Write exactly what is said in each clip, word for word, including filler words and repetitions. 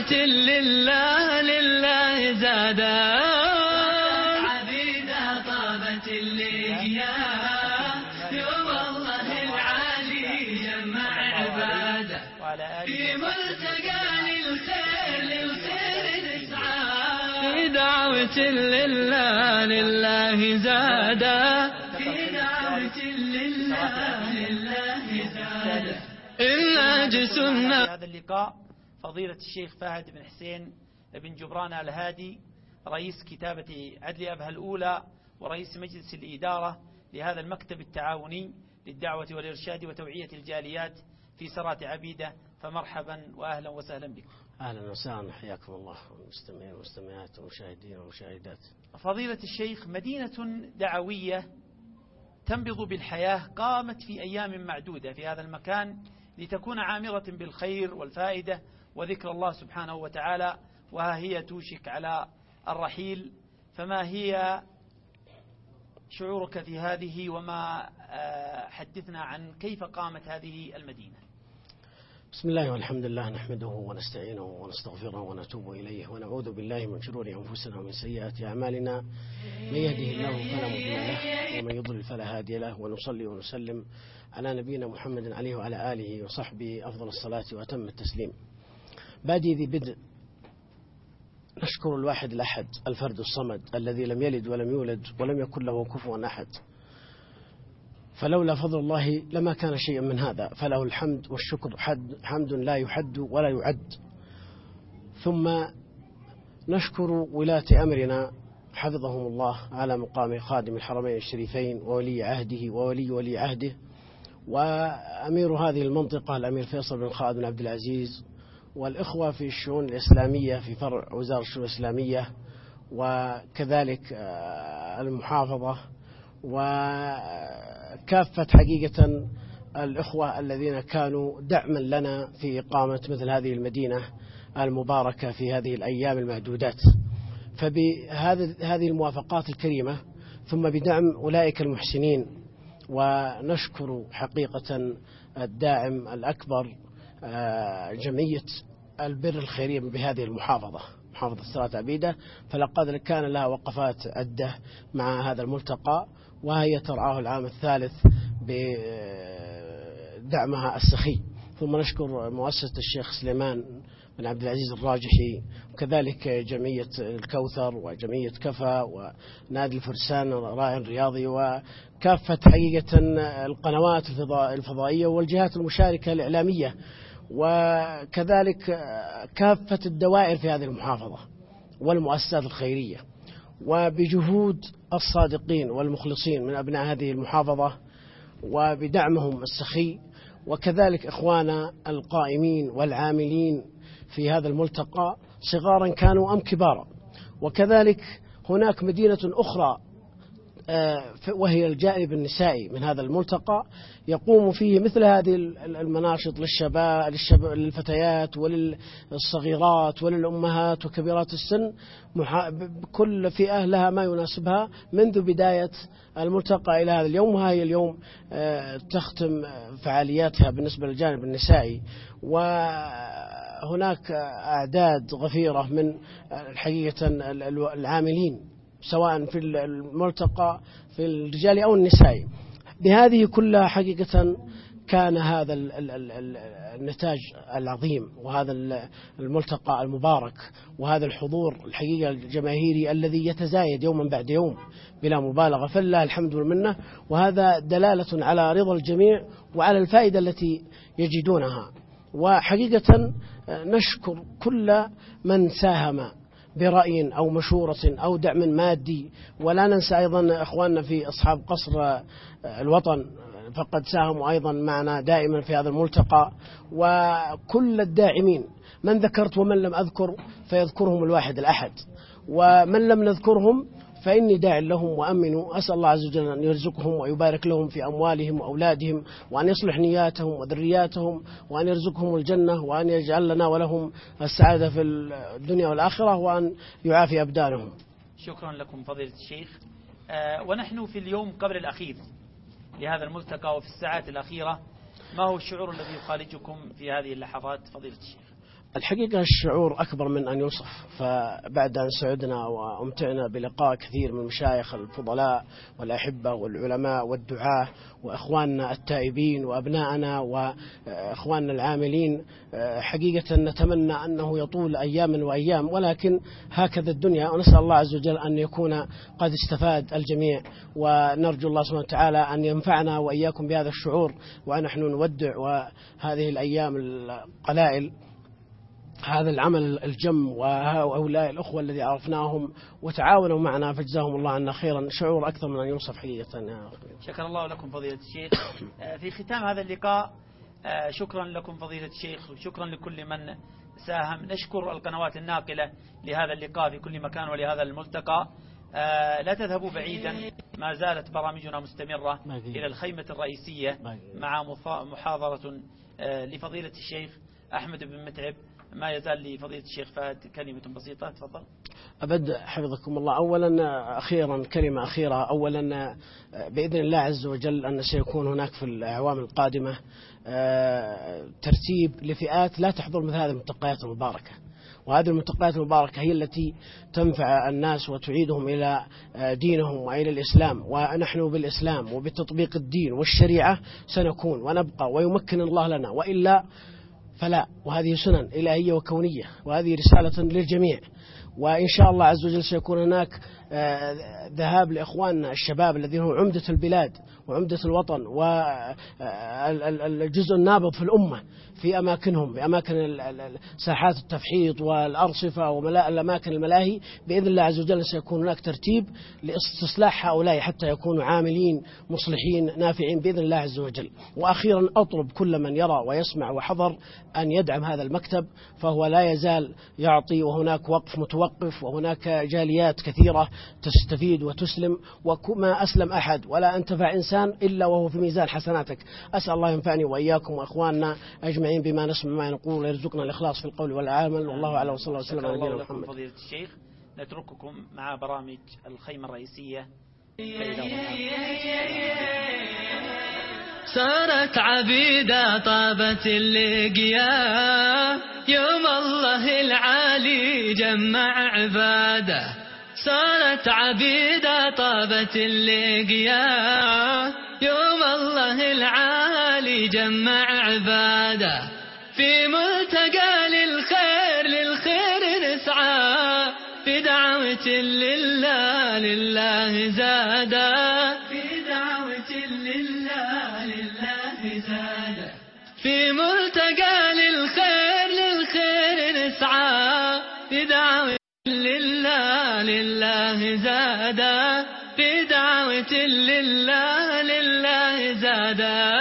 بدعوة لله لله زادا عبيدا طابت اللقيا يوم الله العالي جمع عباده في ملتقى للخير للخير نسعى بدعوة لله لله زادا بدعوة لله لله زادا إلا جسمنا. هذا اللقاء فضيلة الشيخ فهد بن حسين بن جبران الهادي رئيس كتابة عدل أبها الأولى ورئيس مجلس الإدارة لهذا المكتب التعاوني للدعوة والإرشاد وتوعية الجاليات في سرات عبيدة، فمرحبا وأهلا وسهلا بكم. أهلا وسهلا، حياكم الله المستمعين والمستمعات والمشاهدين والمشاهدات. فضيلة الشيخ، مدينة دعوية تنبض بالحياة قامت في أيام معدودة في هذا المكان لتكون عامرة بالخير والفائدة وذكر الله سبحانه وتعالى، وها هي توشك على الرحيل، فما هي شعورك في هذه وما حدثنا عن كيف قامت هذه المدينة؟ بسم الله والحمد لله، نحمده ونستعينه ونستغفره ونتوب إليه ونعوذ بالله من شرور أنفسنا ومن سيئات أعمالنا، من يهده الله فلا مضل له ومن يضلل فلا هادي له، ونصلي ونسلم على نبينا محمد عليه وعلى آله وصحبه أفضل الصلاة وأتم التسليم. بادي ذي بدء نشكر الواحد الأحد الفرد الصمد الذي لم يلد ولم يولد ولم يكن له كفوا أحد، فلولا فضل الله لما كان شيئا من هذا، فله الحمد والشكر حمد لا يحد ولا يعد. ثم نشكر ولاة أمرنا حفظهم الله على مقام خادم الحرمين الشريفين وولي عهده وولي ولي عهده وأمير هذه المنطقة الأمير فيصل بن خالد بن عبد العزيز، والإخوة في الشؤون الإسلامية في فرع وزارة الشؤون الإسلامية، وكذلك المحافظة، وكافة حقيقة الإخوة الذين كانوا دعما لنا في إقامة مثل هذه المدينة المباركة في هذه الأيام المعدودات. فبهذه الموافقات الكريمة ثم بدعم أولئك المحسنين، ونشكر حقيقة الداعم الأكبر جمعية البر الخيرية بهذه المحافظة، محافظة سرات عبيدة، فلقد كان لها وقفات عدة مع هذا الملتقى، وهي ترعاه العام الثالث بدعمها السخي. ثم نشكر مؤسسة الشيخ سليمان بن عبد العزيز الراجحي، وكذلك جمعية الكوثر وجمعية كفا ونادي الفرسان الراعي الرياضي، وكافة حقيقة القنوات الفضائية والجهات المشاركة الإعلامية، وكذلك كافة الدوائر في هذه المحافظة والمؤسسات الخيرية، وبجهود الصادقين والمخلصين من أبناء هذه المحافظة وبدعمهم السخي، وكذلك إخوانا القائمين والعاملين في هذا الملتقى صغارا كانوا أم كبارا. وكذلك هناك مدينة أخرى وهي الجانب النسائي من هذا الملتقى، يقوم فيه مثل هذه المناشط للشباب للفتيات وللصغيرات وللأمهات وكبيرات السن، كل فئة لها ما يناسبها منذ بداية الملتقى إلى هذا اليوم. وهي اليوم تختم فعالياتها بالنسبة للجانب النسائي، وهناك أعداد غفيرة من الحقيقة العاملين سواء في الملتقى في الرجال أو النساء. بهذه كلها حقيقة كان هذا النتاج العظيم، وهذا الملتقى المبارك، وهذا الحضور الحقيقة الجماهيري الذي يتزايد يوما بعد يوم بلا مبالغة، فلله الحمد والمنة. وهذا دلالة على رضا الجميع وعلى الفائدة التي يجدونها. وحقيقة نشكر كل من ساهم برأي أو مشورة أو دعم مادي، ولا ننسى أيضا أخواننا في أصحاب قصر الوطن، فقد ساهموا أيضا معنا دائما في هذا الملتقى، وكل الداعمين من ذكرت ومن لم أذكر فيذكرهم الواحد الأحد، ومن لم نذكرهم فإني داع لهم وأمنوا. أسأل الله عز وجل أن يرزقهم ويبارك لهم في أموالهم وأولادهم، وأن يصلح نياتهم وذرياتهم، وأن يرزقهم الجنة، وأن يجعل لنا ولهم السعادة في الدنيا والآخرة، وأن يعافي أبدانهم. شكرا لكم فضيلة الشيخ. آه ونحن في اليوم قبل الأخير لهذا الملتقى وفي الساعات الأخيرة، ما هو الشعور الذي يخالجكم في هذه اللحظات فضيلة الشيخ؟ الحقيقة الشعور أكبر من أن يوصف. فبعد أن سعدنا وأمتعنا بلقاء كثير من المشايخ الفضلاء والأحبة والعلماء والدعاة وإخواننا التائبين وأبنائنا وإخواننا العاملين، حقيقة نتمنى أنه يطول أيام وأيام، ولكن هكذا الدنيا، ونسأل الله عز وجل أن يكون قد استفاد الجميع، ونرجو الله سبحانه وتعالى أن ينفعنا وإياكم بهذا الشعور ونحن نودع وهذه الأيام القلائل هذا العمل الجم وهؤلاء الأخوة الذي عرفناهم وتعاونوا معنا فجزاهم الله عنا خيرا. شعور أكثر من أن يوصف حقيقة. شكر الله لكم فضيلة الشيخ. في ختام هذا اللقاء شكرا لكم فضيلة الشيخ وشكرا لكل من ساهم. نشكر القنوات الناقلة لهذا اللقاء في كل مكان ولهذا الملتقى. لا تذهبوا بعيدا، ما زالت برامجنا مستمرة إلى الخيمة الرئيسية مع محاضرة لفضيلة الشيخ أحمد بن متعب. ما يزال لفضيلة الشيخ فهد كلمة بسيطة، تفضل. أبد حفظكم الله. أولا أخيرا كلمة أخيرة، أولا بإذن الله عز وجل أن سيكون هناك في الأعوام القادمة ترتيب لفئات لا تحضر مثل هذه الملتقيات المباركة، وهذه الملتقيات المباركة هي التي تنفع الناس وتعيدهم إلى دينهم وإلى الإسلام، ونحن بالإسلام وبتطبيق الدين والشريعة سنكون ونبقى ويمكن الله لنا، وإلا فلا. وهذه سنن إلهية وكونية، وهذه رسالة للجميع. وإن شاء الله عز وجل سيكون هناك ذهاب لإخواننا الشباب الذين هم عمدة البلاد وعمدة الوطن والجزء النابض في الأمة في أماكنهم، بأماكن ساحات التفحيط والأرصفة والأماكن الملاهي. بإذن الله عز وجل سيكون هناك ترتيب لاستصلاح هؤلاء حتى يكونوا عاملين مصلحين نافعين بإذن الله عز وجل. وأخيرا أطلب كل من يرى ويسمع وحضر أن يدعم هذا المكتب، فهو لا يزال يعطي، وهناك وقف متوقف، وهناك جاليات كثيرة تستفيد وتسلم، وما أسلم أحد ولا أنتفع إنسان إلا وهو في ميزان حسناتك. أسأل الله ينفعني وإياكم وأخواننا أجمعين بما نسمع ما نقول، ويرزقنا الإخلاص في القول والعمل، والله أعلم وصلى الله وسلم على نبينا محمد. فضيلة الشيخ، نترككم مع برامج الخيمة الرئيسية. صارت عبيدة طابت اللقيا، يوم الله العالي جمع عباده. صارت عبيدة طابت اللقيا، يوم الله العالي جمع عباده. في ملتقى للخير للخير نسعى، في دعوة لله لله زادا، في دعوة لله لله زادا. في ملتقى للخير للخير نسعى، في دعوة لله لله زادا، في دعوة لله لله زادا.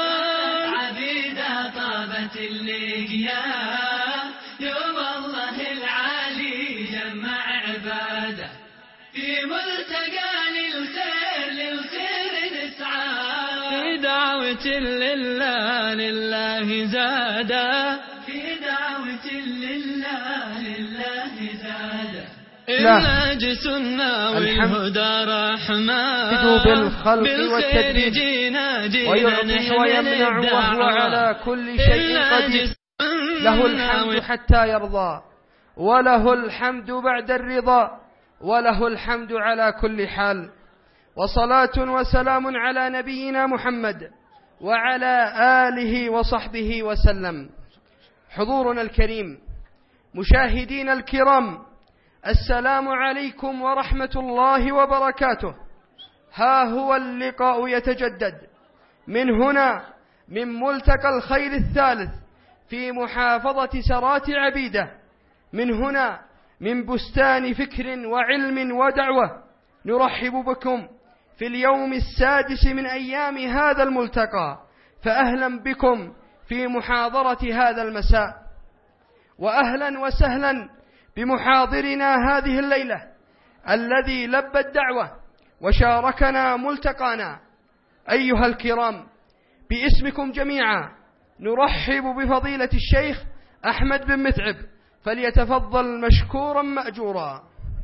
عبيدة طابت اللقيا، يوم الله العالي جمع عباده. في ملتقى للخير للخير نسعى، في دعوة لله لله زادا، في دعوة لله لله زادا. إنا جسنا والهدى رحمة، بالخلق والتدبير، ويعطي ويمنع وهو على كل شيء قدير. له الحمد حتى يرضى، وله الحمد بعد الرضا، وله الحمد على كل حال. وصلاة وسلام على نبينا محمد وعلى آله وصحبه وسلم. حضورنا الكريم، مشاهدين الكرام، السلام عليكم ورحمة الله وبركاته. ها هو اللقاء يتجدد من هنا، من ملتقى الخير الثالث في محافظة سرات عبيدة، من هنا من بستان فكر وعلم ودعوة. نرحب بكم في اليوم السادس من أيام هذا الملتقى، فأهلا بكم في محاضرة هذا المساء، وأهلا وسهلا بمحاضرنا هذه الليلة الذي لبى الدعوة وشاركنا ملتقانا. أيها الكرام، باسمكم جميعا نرحب بفضيلة الشيخ أحمد بن متعب، فليتفضل مشكورا مأجورا.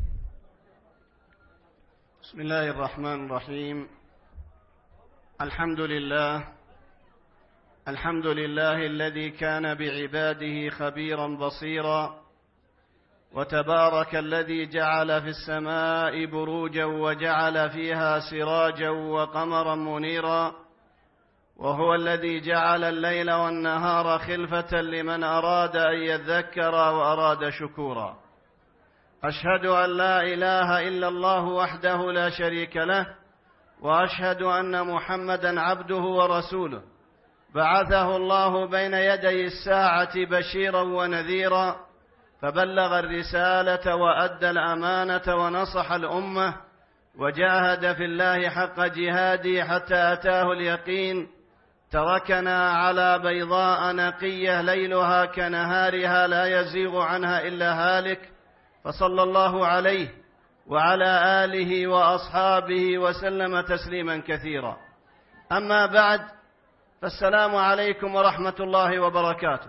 بسم الله الرحمن الرحيم. الحمد لله الحمد لله الذي كان بعباده خبيرا بصيرا، وتبارك الذي جعل في السماء بروجا وجعل فيها سراجا وقمرا منيرا، وهو الذي جعل الليل والنهار خلفة لمن أراد أن يذكر وأراد شكورا. أشهد أن لا إله إلا الله وحده لا شريك له، وأشهد أن محمدا عبده ورسوله، بعثه الله بين يدي الساعة بشيرا ونذيرا، فبلغ الرسالة وأدى الأمانة ونصح الأمة، وجاهد في الله حق جهاده حتى أتاه اليقين. تركنا على بيضاء نقية ليلها كنهارها لا يزيغ عنها إلا هالك، فصلى الله عليه وعلى آله وأصحابه وسلم تسليما كثيرا. أما بعد، فالسلام عليكم ورحمة الله وبركاته،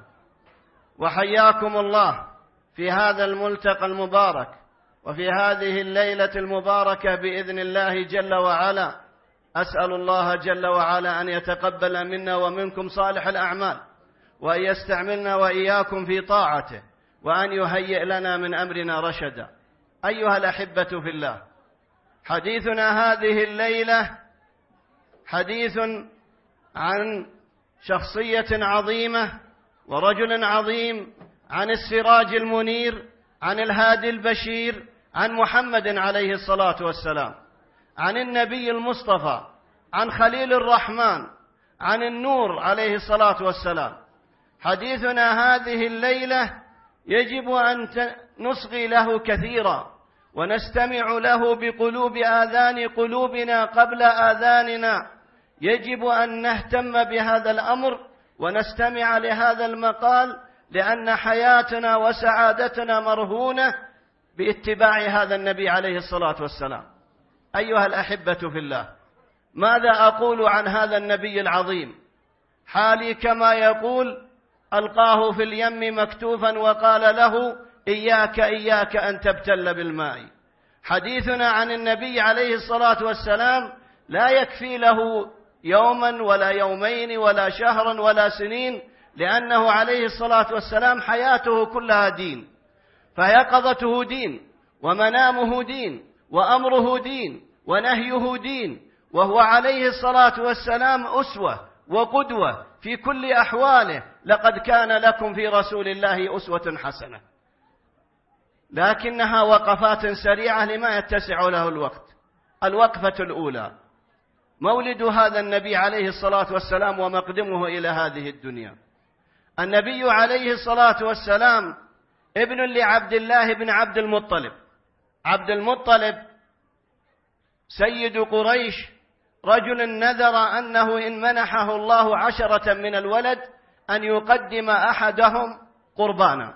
وحياكم الله في هذا الملتقى المبارك وفي هذه الليلة المباركة بإذن الله جل وعلا. أسأل الله جل وعلا أن يتقبل منا ومنكم صالح الأعمال، وأن يستعملنا وإياكم في طاعته، وأن يهيئ لنا من أمرنا رشدا. أيها الأحبة في الله، حديثنا هذه الليلة حديث عن شخصية عظيمة ورجل عظيم، عن السراج المنير، عن الهادي البشير، عن محمد عليه الصلاة والسلام، عن النبي المصطفى، عن خليل الرحمن، عن النور عليه الصلاة والسلام. حديثنا هذه الليلة يجب أن نصغي له كثيرا، ونستمع له بقلوب آذان قلوبنا قبل آذاننا. يجب أن نهتم بهذا الأمر ونستمع لهذا المقال، لأن حياتنا وسعادتنا مرهونة باتباع هذا النبي عليه الصلاة والسلام. أيها الأحبة في الله، ماذا أقول عن هذا النبي العظيم؟ حالي كما يقول: ألقاه في اليم مكتوفا وقال له: إياك إياك أن تبتل بالماء. حديثنا عن النبي عليه الصلاة والسلام لا يكفي له يوما ولا يومين ولا شهرا ولا سنين، لأنه عليه الصلاة والسلام حياته كلها دين، فيقظته دين، ومنامه دين، وأمره دين، ونهيه دين، وهو عليه الصلاة والسلام أسوة وقدوة في كل أحواله. لقد كان لكم في رسول الله أسوة حسنة. لكنها وقفات سريعة لما يتسع له الوقت. الوقفة الأولى: مولد هذا النبي عليه الصلاة والسلام ومقدمه إلى هذه الدنيا. النبي عليه الصلاة والسلام ابن لعبد الله بن عبد المطلب. عبد المطلب سيد قريش، رجل نذر أنه إن منحه الله عشرة من الولد أن يقدم أحدهم قربانا،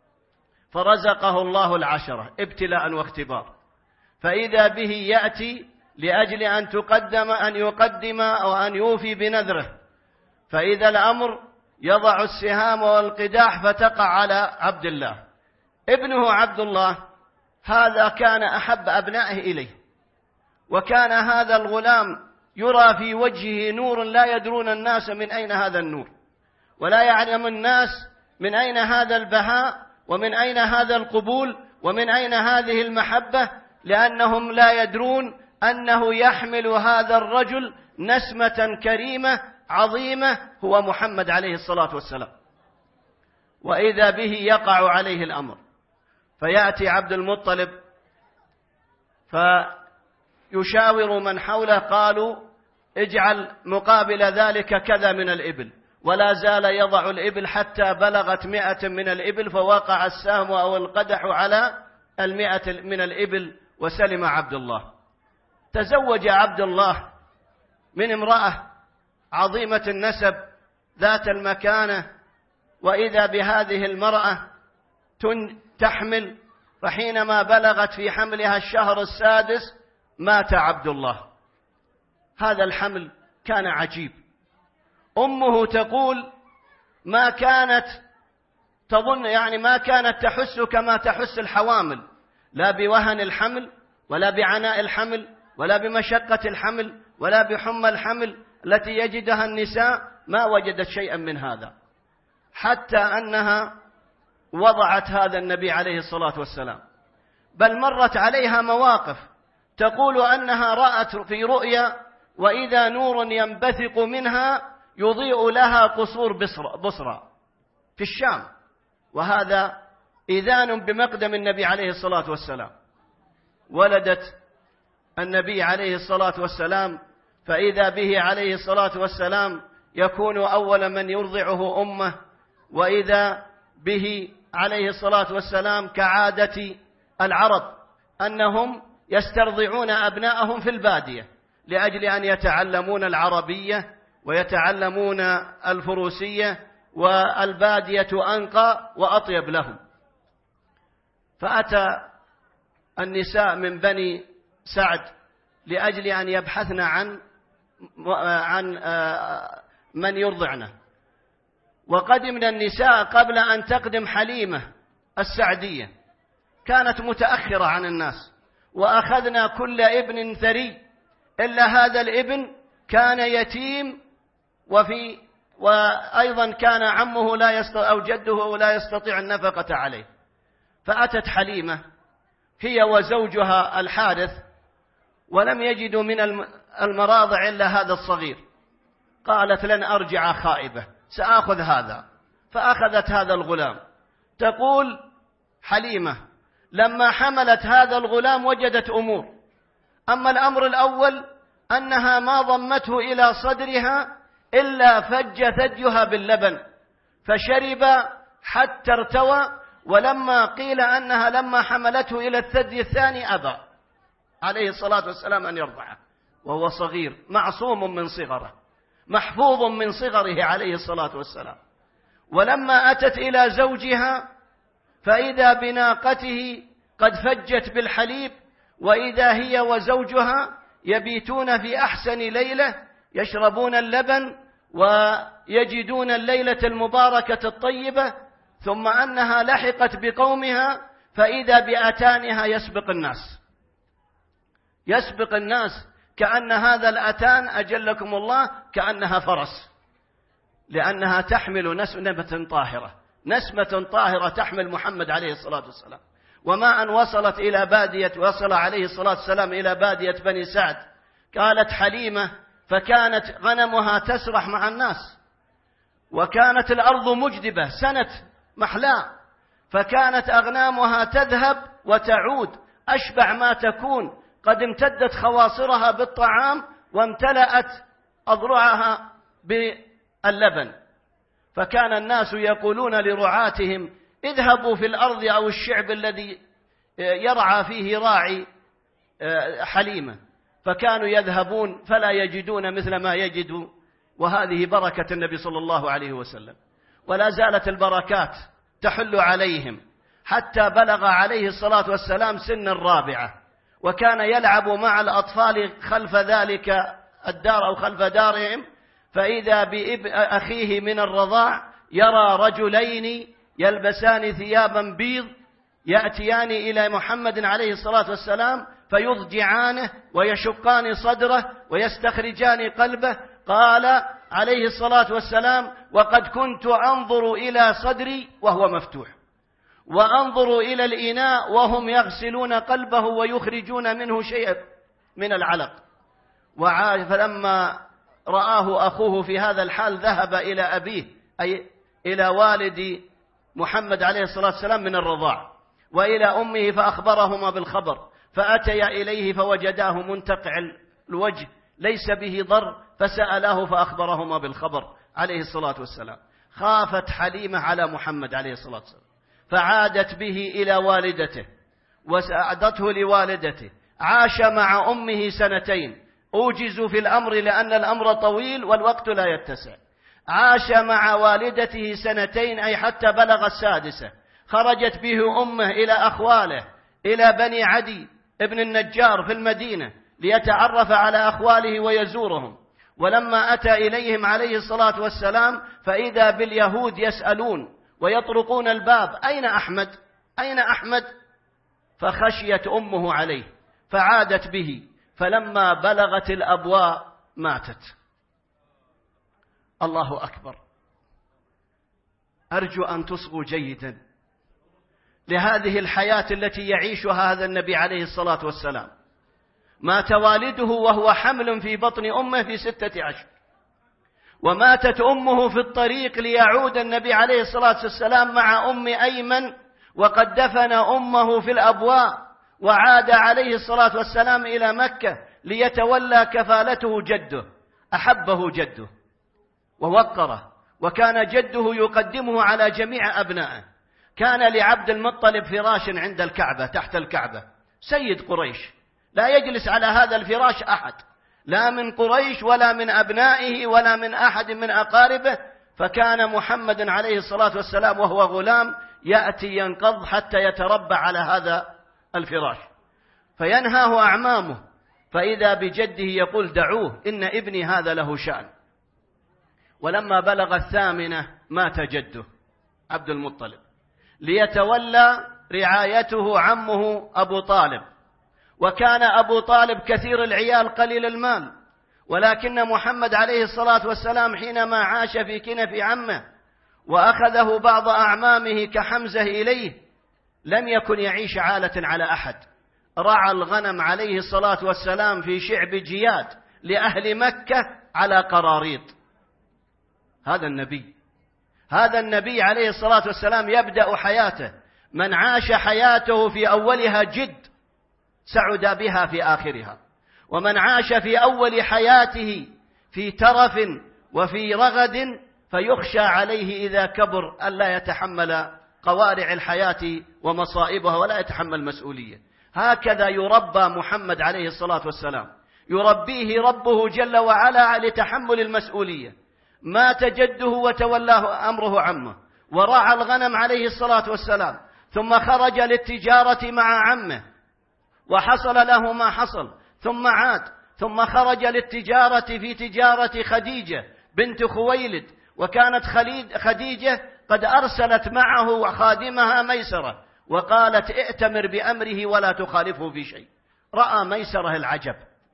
فرزقه الله العشرة ابتلاء واختبار، فإذا به يأتي لأجل أن تقدم أن يقدم أو أن يوفي بنذره، فإذا الأمر يضع السهام والقداح فتقع على عبد الله. ابنه عبد الله هذا كان أحب أبنائه إليه، وكان هذا الغلام يرى في وجهه نور لا يدرون الناس من أين هذا النور، ولا يعلم الناس من أين هذا البهاء، ومن أين هذا القبول، ومن أين هذه المحبة، لأنهم لا يدرون أنه يحمل هذا الرجل نسمة كريمة عظيمة، هو محمد عليه الصلاة والسلام. وإذا به يقع عليه الأمر، فيأتي عبد المطلب فيشاور من حوله، قالوا: اجعل مقابل ذلك كذا من الإبل. ولا زال يضع الإبل حتى بلغت مئة من الإبل، فوقع السهم أو القدح على المئة من الإبل، وسلم عبد الله. تزوج عبد الله من امرأة عظيمة النسب ذات المكانة، وإذا بهذه المرأة تحمل، فحينما بلغت في حملها الشهر السادس مات عبد الله. هذا الحمل كان عجيب. أمه تقول: ما كانت تظن يعني ما كانت تحس كما تحس الحوامل، لا بوهن الحمل ولا بعناء الحمل ولا بمشقة الحمل ولا بحمى الحمل التي يجدها النساء. ما وجدت شيئا من هذا، حتى أنها وضعت هذا النبي عليه الصلاة والسلام، بل مرت عليها مواقف تقول أنها رأت في رؤيا وإذا نور ينبثق منها يضيء لها قصور بصرى في الشام، وهذا إذان بمقدم النبي عليه الصلاة والسلام. ولدت النبي عليه الصلاة والسلام، فإذا به عليه الصلاة والسلام يكون أول من يرضعه أمه، وإذا به عليه الصلاة والسلام كعادة العرب أنهم يسترضعون أبناءهم في البادية لأجل أن يتعلمون العربية ويتعلمون الفروسية، والبادية أنقى وأطيب لهم. فأتى النساء من بني سعد لأجل أن يبحثن عن عن من يرضعنه، وقدمنا النساء قبل أن تقدم حليمة السعدية، كانت متأخرة عن الناس، وأخذنا كل ابن ثري إلا هذا الابن كان يتيم، وفي وأيضا كان عمه لا يستطيع أو جده لا يستطيع النفقة عليه. فأتت حليمة هي وزوجها الحارث، ولم يجدوا من المراضع إلا هذا الصغير. قالت لن أرجع خائبة، سآخذ هذا. فأخذت هذا الغلام. تقول حليمة لما حملت هذا الغلام وجدت أمور. أما الأمر الأول أنها ما ضمته إلى صدرها إلا فج ثديها باللبن فشرب حتى ارتوى، ولما قيل أنها لما حملته إلى الثدي الثاني أبى عليه الصلاة والسلام أن يرضعه، وهو صغير معصوم من صغره محفوظ من صغره عليه الصلاة والسلام. ولما أتت إلى زوجها فإذا بناقته قد فجت بالحليب، وإذا هي وزوجها يبيتون في أحسن ليلة يشربون اللبن ويجدون الليلة المباركة الطيبة، ثم أنها لحقت بقومها فإذا بأتانها يسبق الناس يسبق الناس كأن هذا الأتان أجلكم الله كأنها فرس، لأنها تحمل نسمة طاهرة نسمة طاهرة تحمل محمد عليه الصلاة والسلام. وما أن وصلت إلى بادية وصل عليه الصلاة والسلام إلى بادية بني سعد، قالت حليمة فكانت غنمها تسرح مع الناس، وكانت الأرض مجدبة سنة محلاة، فكانت أغنامها تذهب وتعود أشبع ما تكون، قد امتدت خواصرها بالطعام وامتلأت أضرعها باللبن. فكان الناس يقولون لرعاتهم اذهبوا في الأرض أو الشعب الذي يرعى فيه راعي حليمة، فكانوا يذهبون فلا يجدون مثل ما يجد، وهذه بركة النبي صلى الله عليه وسلم. ولا زالت البركات تحل عليهم حتى بلغ عليه الصلاة والسلام سن الرابعة، وكان يلعب مع الأطفال خلف ذلك الدار أو خلف دارهم، فإذا بأخيه من الرضاع يرى رجلين يلبسان ثيابا بيض يأتيان إلى محمد عليه الصلاة والسلام فيضجعانه ويشقان صدره ويستخرجان قلبه. قال عليه الصلاة والسلام وقد كنت أنظر إلى صدري وهو مفتوح، وأنظر إلى الإناء وهم يغسلون قلبه ويخرجون منه شيئا من العلق. فلما رآه أخوه في هذا الحال ذهب إلى أبيه أي إلى والد محمد عليه الصلاة والسلام من الرضاع، وإلى أمه فأخبرهما بالخبر، فأتيا إليه فوجداه منتقع الوجه ليس به ضر، فسأله فأخبرهما بالخبر عليه الصلاة والسلام. خافت حليمة على محمد عليه الصلاة والسلام، فعادت به إلى والدته وساعدته لوالدته. عاش مع أمه سنتين، أوجز في الأمر لأن الأمر طويل والوقت لا يتسع. عاش مع والدته سنتين أي حتى بلغ السادسة، خرجت به أمه إلى أخواله إلى بني عدي ابن النجار في المدينة ليتعرف على أخواله ويزورهم. ولما أتى إليهم عليه الصلاة والسلام فإذا باليهود يسألون ويطرقون الباب أين أحمد أين أحمد فخشيت أمه عليه فعادت به، فلما بلغت الأبواء ماتت. الله أكبر. أرجو أن تصغوا جيدا لهذه الحياة التي يعيشها هذا النبي عليه الصلاة والسلام. مات والده وهو حمل في بطن أمه في ستة أشهر، وماتت أمه في الطريق ليعود النبي عليه الصلاة والسلام مع أم أيمن، وقد دفن أمه في الأبواء، وعاد عليه الصلاة والسلام إلى مكة ليتولى كفالته جده. أحبه جده ووقره، وكان جده يقدمه على جميع أبنائه. كان لعبد المطلب فراش عند الكعبة تحت الكعبة، سيد قريش، لا يجلس على هذا الفراش أحد، لا من قريش ولا من أبنائه ولا من أحد من أقاربه. فكان محمد عليه الصلاة والسلام وهو غلام يأتي ينقض حتى يتربع على هذا الفراش، فينهاه أعمامه، فإذا بجده يقول دعوه إن ابني هذا له شأن. ولما بلغ الثامنة مات جده عبد المطلب، ليتولى رعايته عمه أبو طالب. وكان أبو طالب كثير العيال قليل المال، ولكن محمد عليه الصلاة والسلام حينما عاش في كنف عمه وأخذه بعض أعمامه كحمزة إليه لم يكن يعيش عالة على أحد. رعى الغنم عليه الصلاة والسلام في شعب جياد لأهل مكة على قراريط. هذا النبي هذا النبي عليه الصلاة والسلام يبدأ حياته، من عاش حياته في أولها جد سعد بها في آخرها، ومن عاش في أول حياته في ترف وفي رغد فيخشى عليه إذا كبر ألا يتحمل قوارع الحياة ومصائبها ولا يتحمل مسؤولية. هكذا يربى محمد عليه الصلاة والسلام، يربيه ربه جل وعلا لتحمل المسؤولية. مات جده وتولاه أمره عمه، ورعى الغنم عليه الصلاة والسلام، ثم خرج للتجارة مع عمه وحصل له ما حصل، ثم عاد، ثم خرج للتجارة في تجارة خديجة بنت خويلد. وكانت خديجة قد أرسلت معه خادمها ميسرة وقالت ائتمر بأمره ولا تخالفه في شيء. رأى ميسرة العجب،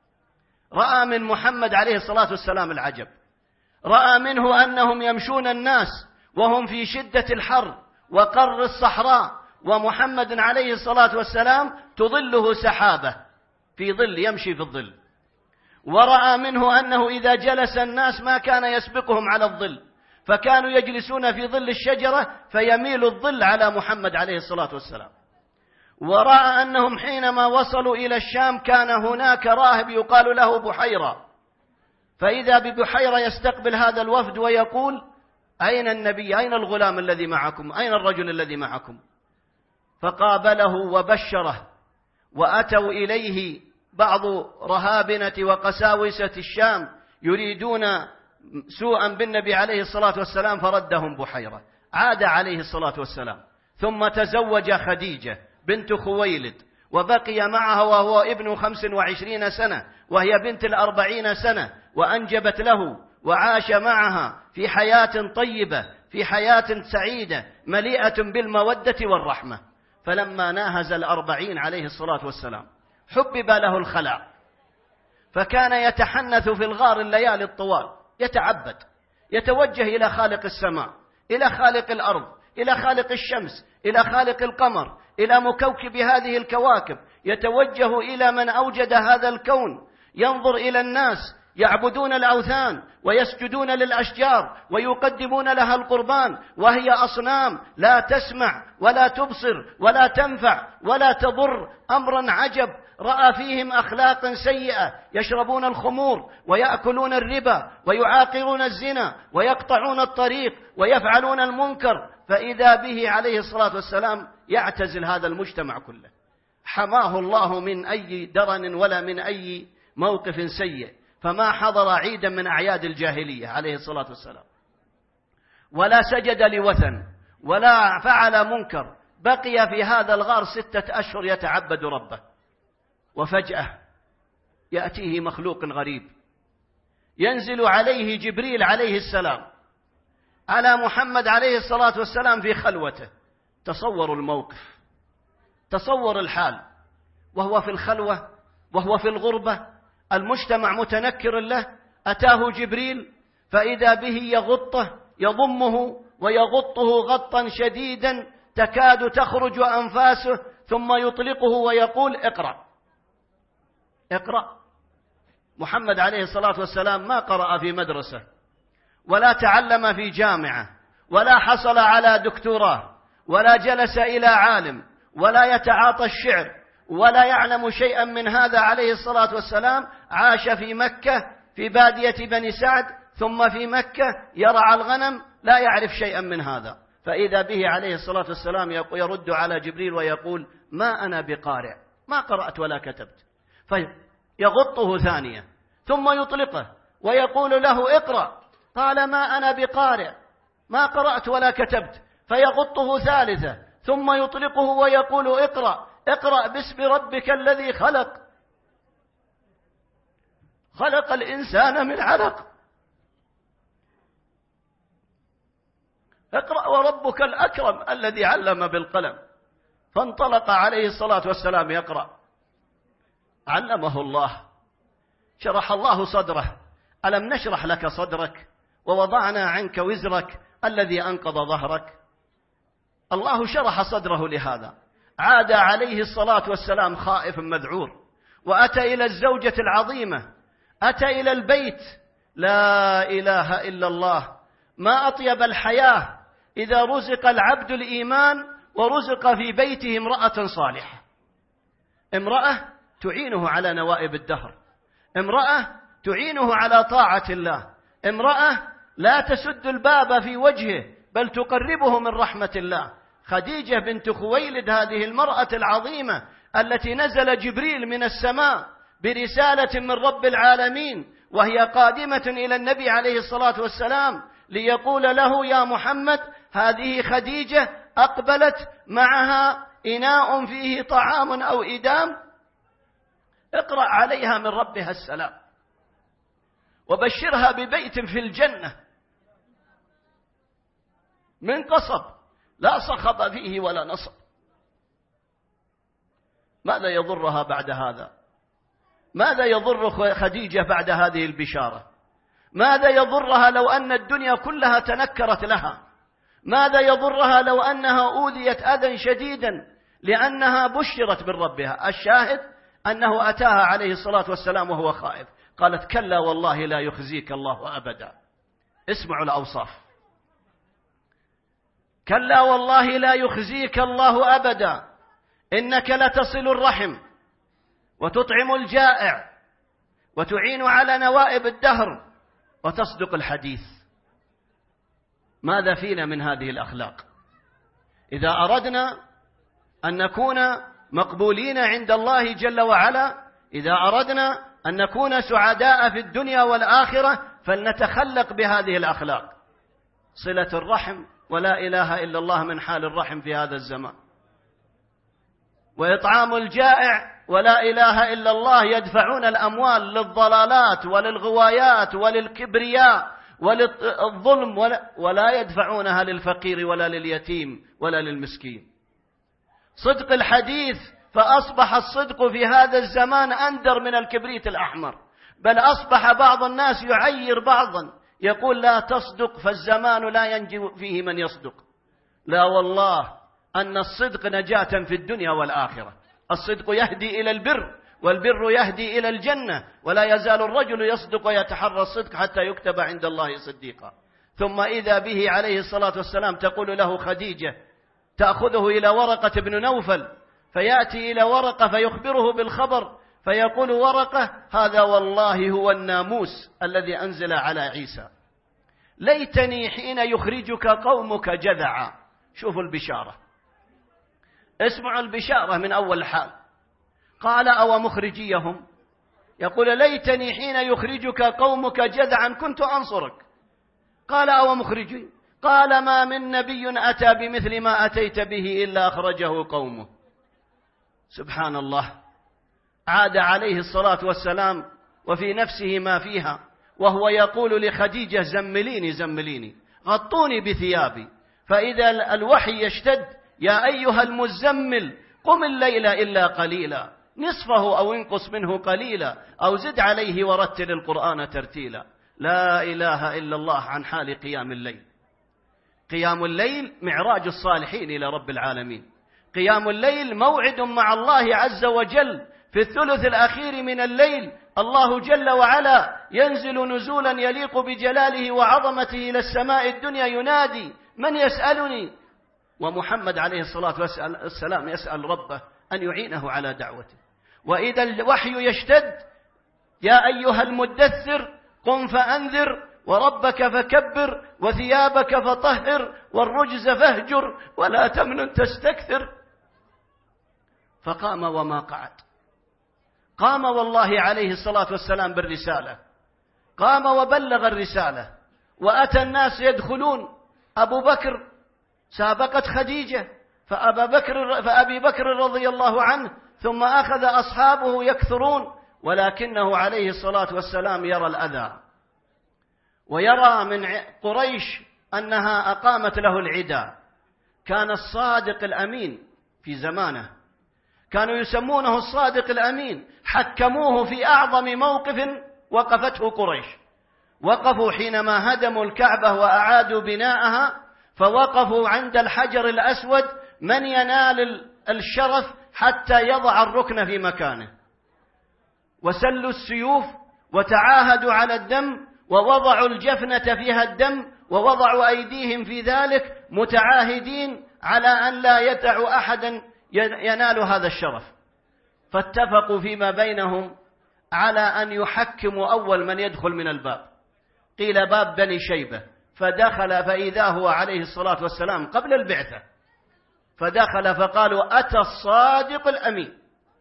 رأى من محمد عليه الصلاة والسلام العجب، رأى منه أنهم يمشون الناس وهم في شدة الحر وقر الصحراء، ومحمد عليه الصلاة والسلام تظله سحابة في ظل يمشي في الظل. ورأى منه أنه إذا جلس الناس ما كان يسبقهم على الظل، فكانوا يجلسون في ظل الشجرة فيميل الظل على محمد عليه الصلاة والسلام. ورأى أنهم حينما وصلوا إلى الشام كان هناك راهب يقال له بحيرة، فإذا ببحيرة يستقبل هذا الوفد ويقول أين النبي؟ أين الغلام الذي معكم؟ أين الرجل الذي معكم؟ فقابله وبشره، وأتوا إليه بعض رهابنة وقساوسة الشام يريدون سوءا بالنبي عليه الصلاة والسلام، فردهم بحيرة. عاد عليه الصلاة والسلام ثم تزوج خديجة بنت خويلد، وبقي معها وهو ابن خمس وعشرين سنة وهي بنت الأربعين سنة، وأنجبت له وعاش معها في حياة طيبة، في حياة سعيدة مليئة بالمودة والرحمة. فلما ناهز الأربعين عليه الصلاة والسلام حبب له الخلاء، فكان يتحنث في الغار الليالي الطوال، يتعبد، يتوجه إلى خالق السماء، إلى خالق الأرض، إلى خالق الشمس، إلى خالق القمر، إلى مكوكب هذه الكواكب، يتوجه إلى من أوجد هذا الكون، ينظر إلى الناس يعبدون الأوثان ويسجدون للأشجار ويقدمون لها القربان، وهي أصنام لا تسمع ولا تبصر ولا تنفع ولا تضر. أمرا عجب، رأى فيهم أخلاقا سيئة، يشربون الخمور ويأكلون الربا ويعاقرون الزنا ويقطعون الطريق ويفعلون المنكر، فإذا به عليه الصلاة والسلام يعتزل هذا المجتمع كله. حماه الله من أي درن ولا من أي موقف سيء، فما حضر عيدا من أعياد الجاهلية عليه الصلاة والسلام، ولا سجد لوثن ولا فعل منكر. بقي في هذا الغار ستة أشهر يتعبد ربه، وفجأة يأتيه مخلوق غريب، ينزل عليه جبريل عليه السلام على محمد عليه الصلاة والسلام في خلوته. تصوروا الموقف، تصور الحال، وهو في الخلوة وهو في الغربة، المجتمع متنكر له، أتاه جبريل فإذا به يغطه يضمه ويغطه غطا شديدا تكاد تخرج أنفاسه، ثم يطلقه ويقول اقرأ اقرأ. محمد عليه الصلاة والسلام ما قرأ في مدرسة ولا تعلم في جامعة ولا حصل على دكتوراه ولا جلس إلى عالم ولا يتعاطى الشعر ولا يعلم شيئا من هذا عليه الصلاة والسلام. عاش في مكة في بادية بني سعد، ثم في مكة يرعى الغنم، لا يعرف شيئا من هذا. فإذا به عليه الصلاة والسلام يرد على جبريل ويقول ما أنا بقارئ، ما قرأت ولا كتبت. فيغطه ثانية ثم يطلقه ويقول له اقرأ، قال ما أنا بقارئ، ما قرأت ولا كتبت. فيغطه ثالثة ثم يطلقه ويقول اقرأ اقرأ باسم ربك الذي خلق خلق الإنسان من علق اقرأ وربك الأكرم الذي علم بالقلم. فانطلق عليه الصلاة والسلام يقرأ، علمه الله، شرح الله صدره. ألم نشرح لك صدرك ووضعنا عنك وزرك الذي أنقض ظهرك. الله شرح صدره لهذا. عاد عليه الصلاة والسلام خائف مذعور، وأتى إلى الزوجة العظيمة، أتى إلى البيت. لا إله إلا الله، ما أطيب الحياة إذا رزق العبد الإيمان ورزق في بيته امرأة صالحة، امرأة تعينه على نوائب الدهر، امرأة تعينه على طاعة الله، امرأة لا تسد الباب في وجهه بل تقربه من رحمة الله. خديجة بنت خويلد هذه المرأة العظيمة التي نزل جبريل من السماء برسالة من رب العالمين، وهي قادمة إلى النبي عليه الصلاة والسلام ليقول له يا محمد هذه خديجة أقبلت معها إناء فيه طعام أو إدام، اقرأ عليها من ربها السلام وبشرها ببيت في الجنة من قصب لا صخب فيه ولا نصب. ماذا يضرها بعد هذا؟ ماذا يضر خديجة بعد هذه البشارة؟ ماذا يضرها لو أن الدنيا كلها تنكرت لها؟ ماذا يضرها لو أنها أوذيت أذى شديدا لأنها بشرت من ربها؟ الشاهد أنه أتاها عليه الصلاة والسلام وهو خائف. قالت كلا والله لا يخزيك الله أبدا. اسمعوا الأوصاف، كلا والله لا يخزيك الله أبدا، إنك لتصل الرحم وتطعم الجائع وتعين على نوائب الدهر وتصدق الحديث. ماذا فينا من هذه الأخلاق؟ إذا أردنا أن نكون مقبولين عند الله جل وعلا، إذا أردنا أن نكون سعداء في الدنيا والآخرة، فلنتخلق بهذه الأخلاق. صلة الرحم، ولا إله إلا الله من حال الرحم في هذا الزمان، وإطعام الجائع، ولا إله إلا الله يدفعون الأموال للضلالات وللغوايات وللكبرياء وللظلم، ولا, ولا يدفعونها للفقير ولا لليتيم ولا للمسكين. صدق الحديث، فأصبح الصدق في هذا الزمان أندر من الكبريت الأحمر، بل أصبح بعض الناس يعير بعضا، يقول لا تصدق فالزمان لا ينجو فيه من يصدق. لا والله أن الصدق نجاة في الدنيا والآخرة. الصدق يهدي إلى البر، والبر يهدي إلى الجنة، ولا يزال الرجل يصدق ويتحرى الصدق حتى يكتب عند الله صديقا. ثم إذا به عليه الصلاة والسلام تقول له خديجة، تأخذه إلى ورقة بن نوفل، فيأتي إلى ورقة فيخبره بالخبر، فيقول ورقة هذا والله هو الناموس الذي أنزل على عيسى، ليتني حين يخرجك قومك جذعا. شوفوا البشارة، اسمعوا البشارة من أول حال. قال أو مخرجيهم، يقول ليتني حين يخرجك قومك جذعا كنت أنصرك. قال أو مخرجي، قال ما من نبي أتى بمثل ما أتيت به إلا أخرجه قومه. سبحان الله. عاد عليه الصلاة والسلام وفي نفسه ما فيها، وهو يقول لخديجة زمليني زمليني غطوني بثيابي، فإذا الوحي يشتد يا أيها المزمل قم الليل إلا قليلا نصفه أو انقص منه قليلا أو زد عليه ورتل القرآن ترتيلا. لا إله إلا الله عن حال قيام الليل. قيام الليل معراج الصالحين إلى رب العالمين. قيام الليل موعد مع الله عز وجل في الثلث الأخير من الليل. الله جل وعلا ينزل نزولا يليق بجلاله وعظمته إلى السماء الدنيا ينادي: من يسألني؟ ومحمد عليه الصلاة والسلام يسأل ربه أن يعينه على دعوته. وإذا الوحي يشتد: يا أيها المدثر قم فأنذر وربك فكبر وثيابك فطهر والرجز فاهجر ولا تمنن تستكثر. فقام وما قعد. قام والله عليه الصلاة والسلام بالرسالة، قام وبلغ الرسالة، وأتى الناس يدخلون. أبو بكر سابقت خديجة، فأبا بكر فأبي بكر رضي الله عنه، ثم أخذ أصحابه يكثرون، ولكنه عليه الصلاة والسلام يرى الأذى، ويرى من قريش أنها أقامت له العدا. كان الصادق الأمين في زمانه، كانوا يسمونه الصادق الأمين، حكموه في أعظم موقف وقفته قريش. وقفوا حينما هدموا الكعبة وأعادوا بناءها، فوقفوا عند الحجر الأسود من ينال الشرف حتى يضع الركن في مكانه، وسلوا السيوف وتعاهدوا على الدم، ووضعوا الجفنة فيها الدم، ووضعوا أيديهم في ذلك متعاهدين على أن لا يدع أحدا ينال هذا الشرف. فاتفقوا فيما بينهم على أن يحكموا أول من يدخل من الباب. قيل باب بني شيبة، فدخل فإذا هو عليه الصلاة والسلام قبل البعثة، فدخل فقالوا: أتى الصادق الأمين.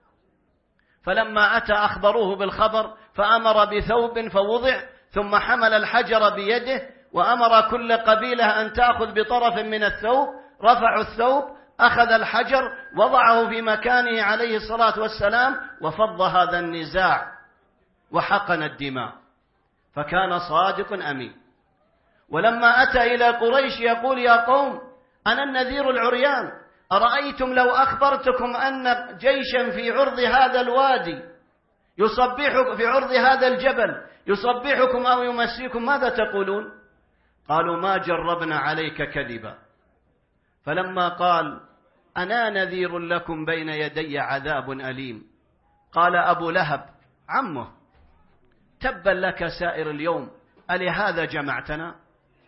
فلما أتى أخبروه بالخبر، فأمر بثوب فوضع، ثم حمل الحجر بيده وأمر كل قبيلة أن تأخذ بطرف من الثوب. رفعوا الثوب، أخذ الحجر وضعه في مكانه عليه الصلاة والسلام، وفض هذا النزاع وحقن الدماء، فكان صادق أمين. ولما أتى إلى قريش يقول: يا قوم، أنا النذير العريان، أرأيتم لو أخبرتكم أن جيشا في عرض هذا الوادي يصبحكم في عرض هذا الجبل يصبحكم أو يمسيكم، ماذا تقولون؟ قالوا: ما جربنا عليك كذبا. فلما قال: أنا نذير لكم بين يدي عذاب أليم، قال أبو لهب عمه: تبا لك سائر اليوم، ألهذا جمعتنا؟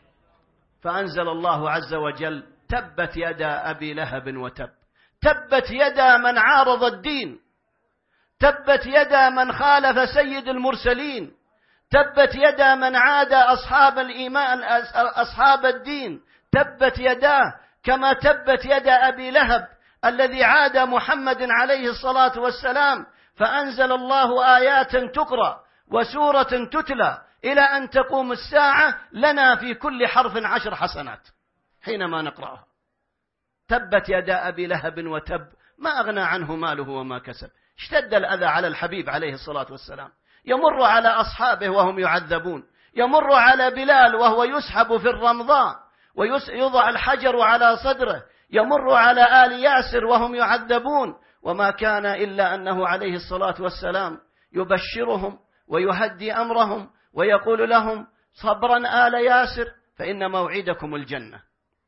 فأنزل الله عز وجل: تبت يدا أبي لهب وتب. تبت يدا من عارض الدين، تبت يدا من خالف سيد المرسلين، تبت يدا من عاد أصحاب الإيمان أصحاب الدين، تبت يداه كما تبت يدا أبي لهب الذي عاد محمد عليه الصلاة والسلام. فأنزل الله آيات تقرأ وسورة تتلى إلى أن تقوم الساعة لنا في كل حرف عشر حسنات حينما نقرأها. تبت يدا أبي لهب وتب، ما أغنى عنه ماله وما كسب. اشتد الأذى على الحبيب عليه الصلاة والسلام، يمر على أصحابه وهم يعذبون، يمر على بلال وهو يسحب في الرمضاء ويضع الحجر على صدره، يمر على آل ياسر وهم يعذبون، وما كان إلا أنه عليه الصلاة والسلام يبشرهم ويهدي أمرهم ويقول لهم: صبرا آل ياسر فإن موعدكم الجنة.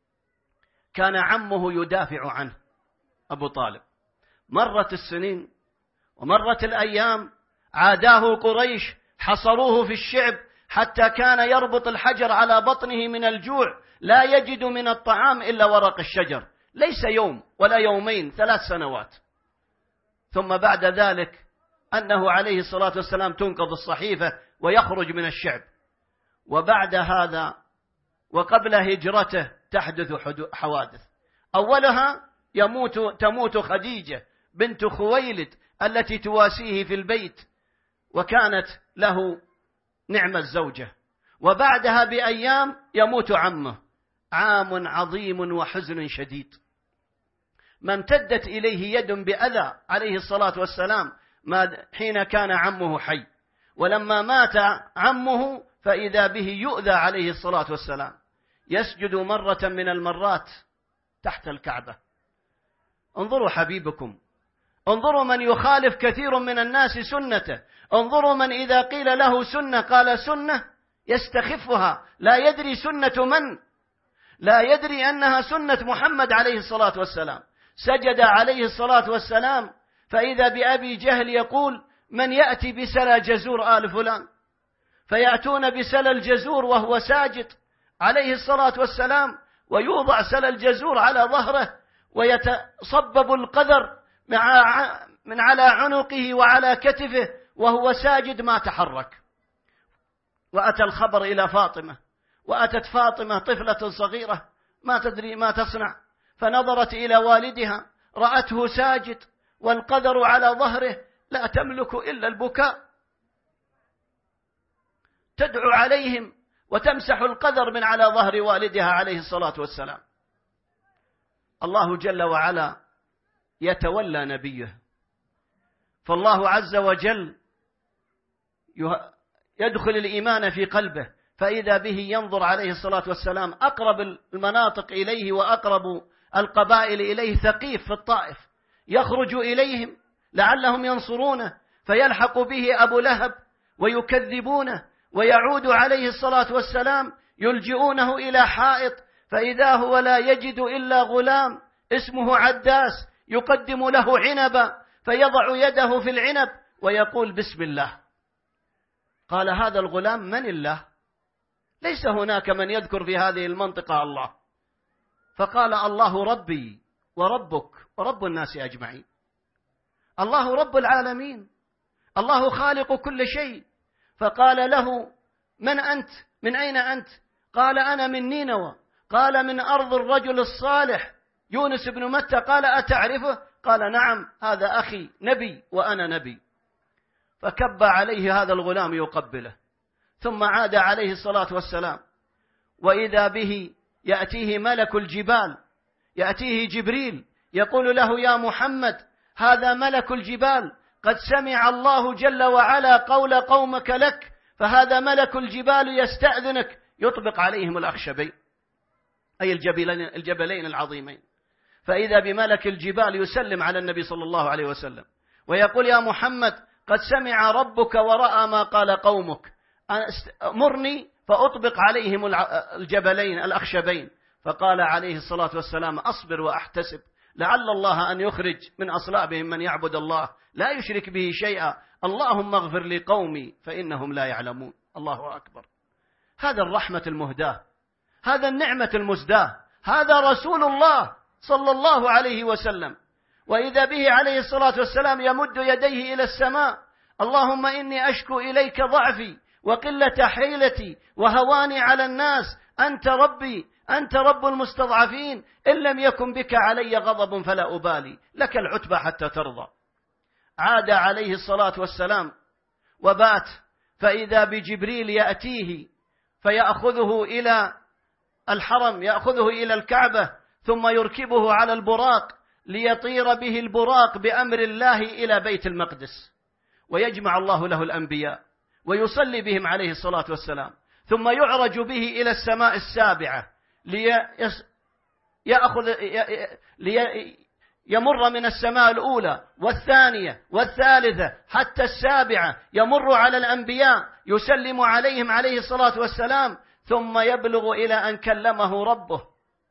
كان عمه يدافع عنه أبو طالب. مرت السنين ومرت الأيام، عاداه قريش، حصروه في الشعب حتى كان يربط الحجر على بطنه من الجوع، لا يجد من الطعام إلا ورق الشجر، ليس يوم ولا يومين، ثلاث سنوات. ثم بعد ذلك أنه عليه الصلاة والسلام تنقض الصحيفة ويخرج من الشعب. وبعد هذا وقبل هجرته تحدث حوادث، أولها يموت تموت خديجة بنت خويلد التي تواسيه في البيت، وكانت له نعم الزوجة. وبعدها بأيام يموت عمه، عام عظيم وحزن شديد، ما امتدت إليه يد بأذى عليه الصلاة والسلام ما حين كان عمه حي، ولما مات عمه فإذا به يؤذى عليه الصلاة والسلام، يسجد مرة من المرات تحت الكعبة. انظروا حبيبكم، انظروا من يخالف كثير من الناس سنته، انظروا من إذا قيل له سنة قال سنة، يستخفها، لا يدري سنة من، لا يدري أنها سنة محمد عليه الصلاة والسلام. سجد عليه الصلاة والسلام فإذا بأبي جهل يقول: من يأتي بسلى جزور آل فلان؟ فيأتون بسلى الجزور وهو ساجد عليه الصلاة والسلام، ويوضع سلى الجزور على ظهره ويتصبب القذر من على عنقه وعلى كتفه وهو ساجد ما تحرك. وأتى الخبر إلى فاطمة، وأتت فاطمة طفلة صغيرة ما تدري ما تصنع، فنظرت إلى والدها رأته ساجد والقذر على ظهره لا تملك إلا البكاء، تدعو عليهم وتمسح القذر من على ظهر والدها عليه الصلاة والسلام. الله جل وعلا يتولى نبيه، فالله عز وجل يدخل الإيمان في قلبه، فإذا به ينظر عليه الصلاة والسلام أقرب المناطق إليه وأقرب القبائل إليه ثقيف في الطائف، يخرج إليهم لعلهم ينصرونه، فيلحق به أبو لهب ويكذبونه، ويعود عليه الصلاة والسلام يلجئونه إلى حائط، فإذا هو لا يجد إلا غلام اسمه عداس يقدم له عنبا، فيضع يده في العنب ويقول: بسم الله. قال: هذا الغلام من الله؟ ليس هناك من يذكر في هذه المنطقة الله. فقال: الله ربي وربك ورب الناس أجمعين. الله رب العالمين، الله خالق كل شيء. فقال له: من أنت؟ من أين أنت؟ قال: أنا من نينوى. قال: من أرض الرجل الصالح يونس بن متى. قال: أتعرفه؟ قال: نعم، هذا أخي نبي وأنا نبي. فكب عليه هذا الغلام يقبله، ثم عاد عليه الصلاة والسلام، وإذا به يأتيه ملك الجبال، يأتيه جبريل يقول له: يا محمد، هذا ملك الجبال، قد سمع الله جل وعلا قول قومك لك، فهذا ملك الجبال يستأذنك. يطبق عليهم الأخشبين، أي الجبلين, الجبلين العظيمين. فإذا بملك الجبال يسلم على النبي صلى الله عليه وسلم ويقول: يا محمد، قد سمع ربك ورأى ما قال قومك، مرني فأطبق عليهم الجبلين الأخشبين. فقال عليه الصلاة والسلام: أصبر وأحتسب، لعل الله أن يخرج من أصلابهم من يعبد الله لا يشرك به شيئا، اللهم اغفر لقومي فإنهم لا يعلمون. الله أكبر. هذا الرحمة المهداة، هذا النعمة المزداة، هذا رسول الله صلى الله عليه وسلم. وإذا به عليه الصلاة والسلام يمد يديه إلى السماء: اللهم إني أشكو إليك ضعفي وقلة حيلتي وهواني على الناس، أنت ربي، أنت رب المستضعفين، إن لم يكن بك علي غضب فلا أبالي، لك العتبى حتى ترضى. عاد عليه الصلاة والسلام وبات، فإذا بجبريل يأتيه فيأخذه إلى الحرم، يأخذه إلى الكعبة، ثم يركبه على البراق ليطير به البراق بأمر الله إلى بيت المقدس، ويجمع الله له الأنبياء ويصلي بهم عليه الصلاة والسلام، ثم يعرج به إلى السماء السابعة ليأخذ يمر من السماء الأولى والثانية والثالثة حتى السابعة، يمر على الأنبياء يسلم عليهم عليه الصلاة والسلام، ثم يبلغ إلى أن كلمه ربه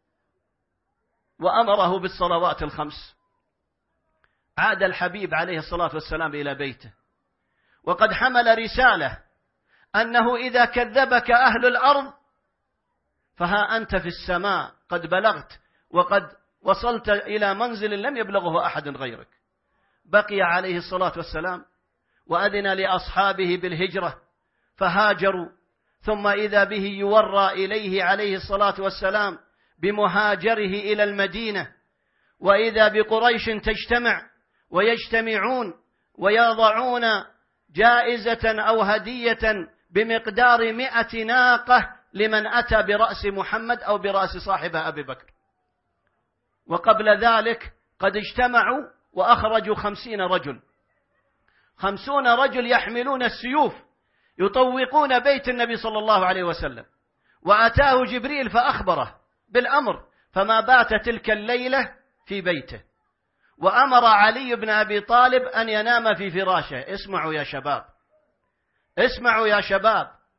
وأمره بالصلوات الخمس. عاد الحبيب عليه الصلاة والسلام إلى بيته، وقد حمل رسالة أنه إذا كذبك أهل الأرض فها أنت في السماء قد بلغت، وقد وصلت إلى منزل لم يبلغه أحد غيرك. بقي عليه الصلاة والسلام وأذن لأصحابه بالهجرة فهاجروا، ثم إذا به يورى إليه عليه الصلاة والسلام بمهاجره إلى المدينة، وإذا بقريش تجتمع ويجتمعون ويضعون جائزة أو هدية بمقدار مئة ناقة لمن أتى برأس محمد أو برأس صاحبه أبي بكر. وقبل ذلك قد اجتمعوا وأخرجوا خمسين رجل، خمسون رجل يحملون السيوف يطوقون بيت النبي صلى الله عليه وسلم. وأتاه جبريل فأخبره بالأمر، فما بات تلك الليلة في بيته، وأمر علي بن أبي طالب أن ينام في فراشه. اسمعوا يا شباب، اسمعوا يا شباب،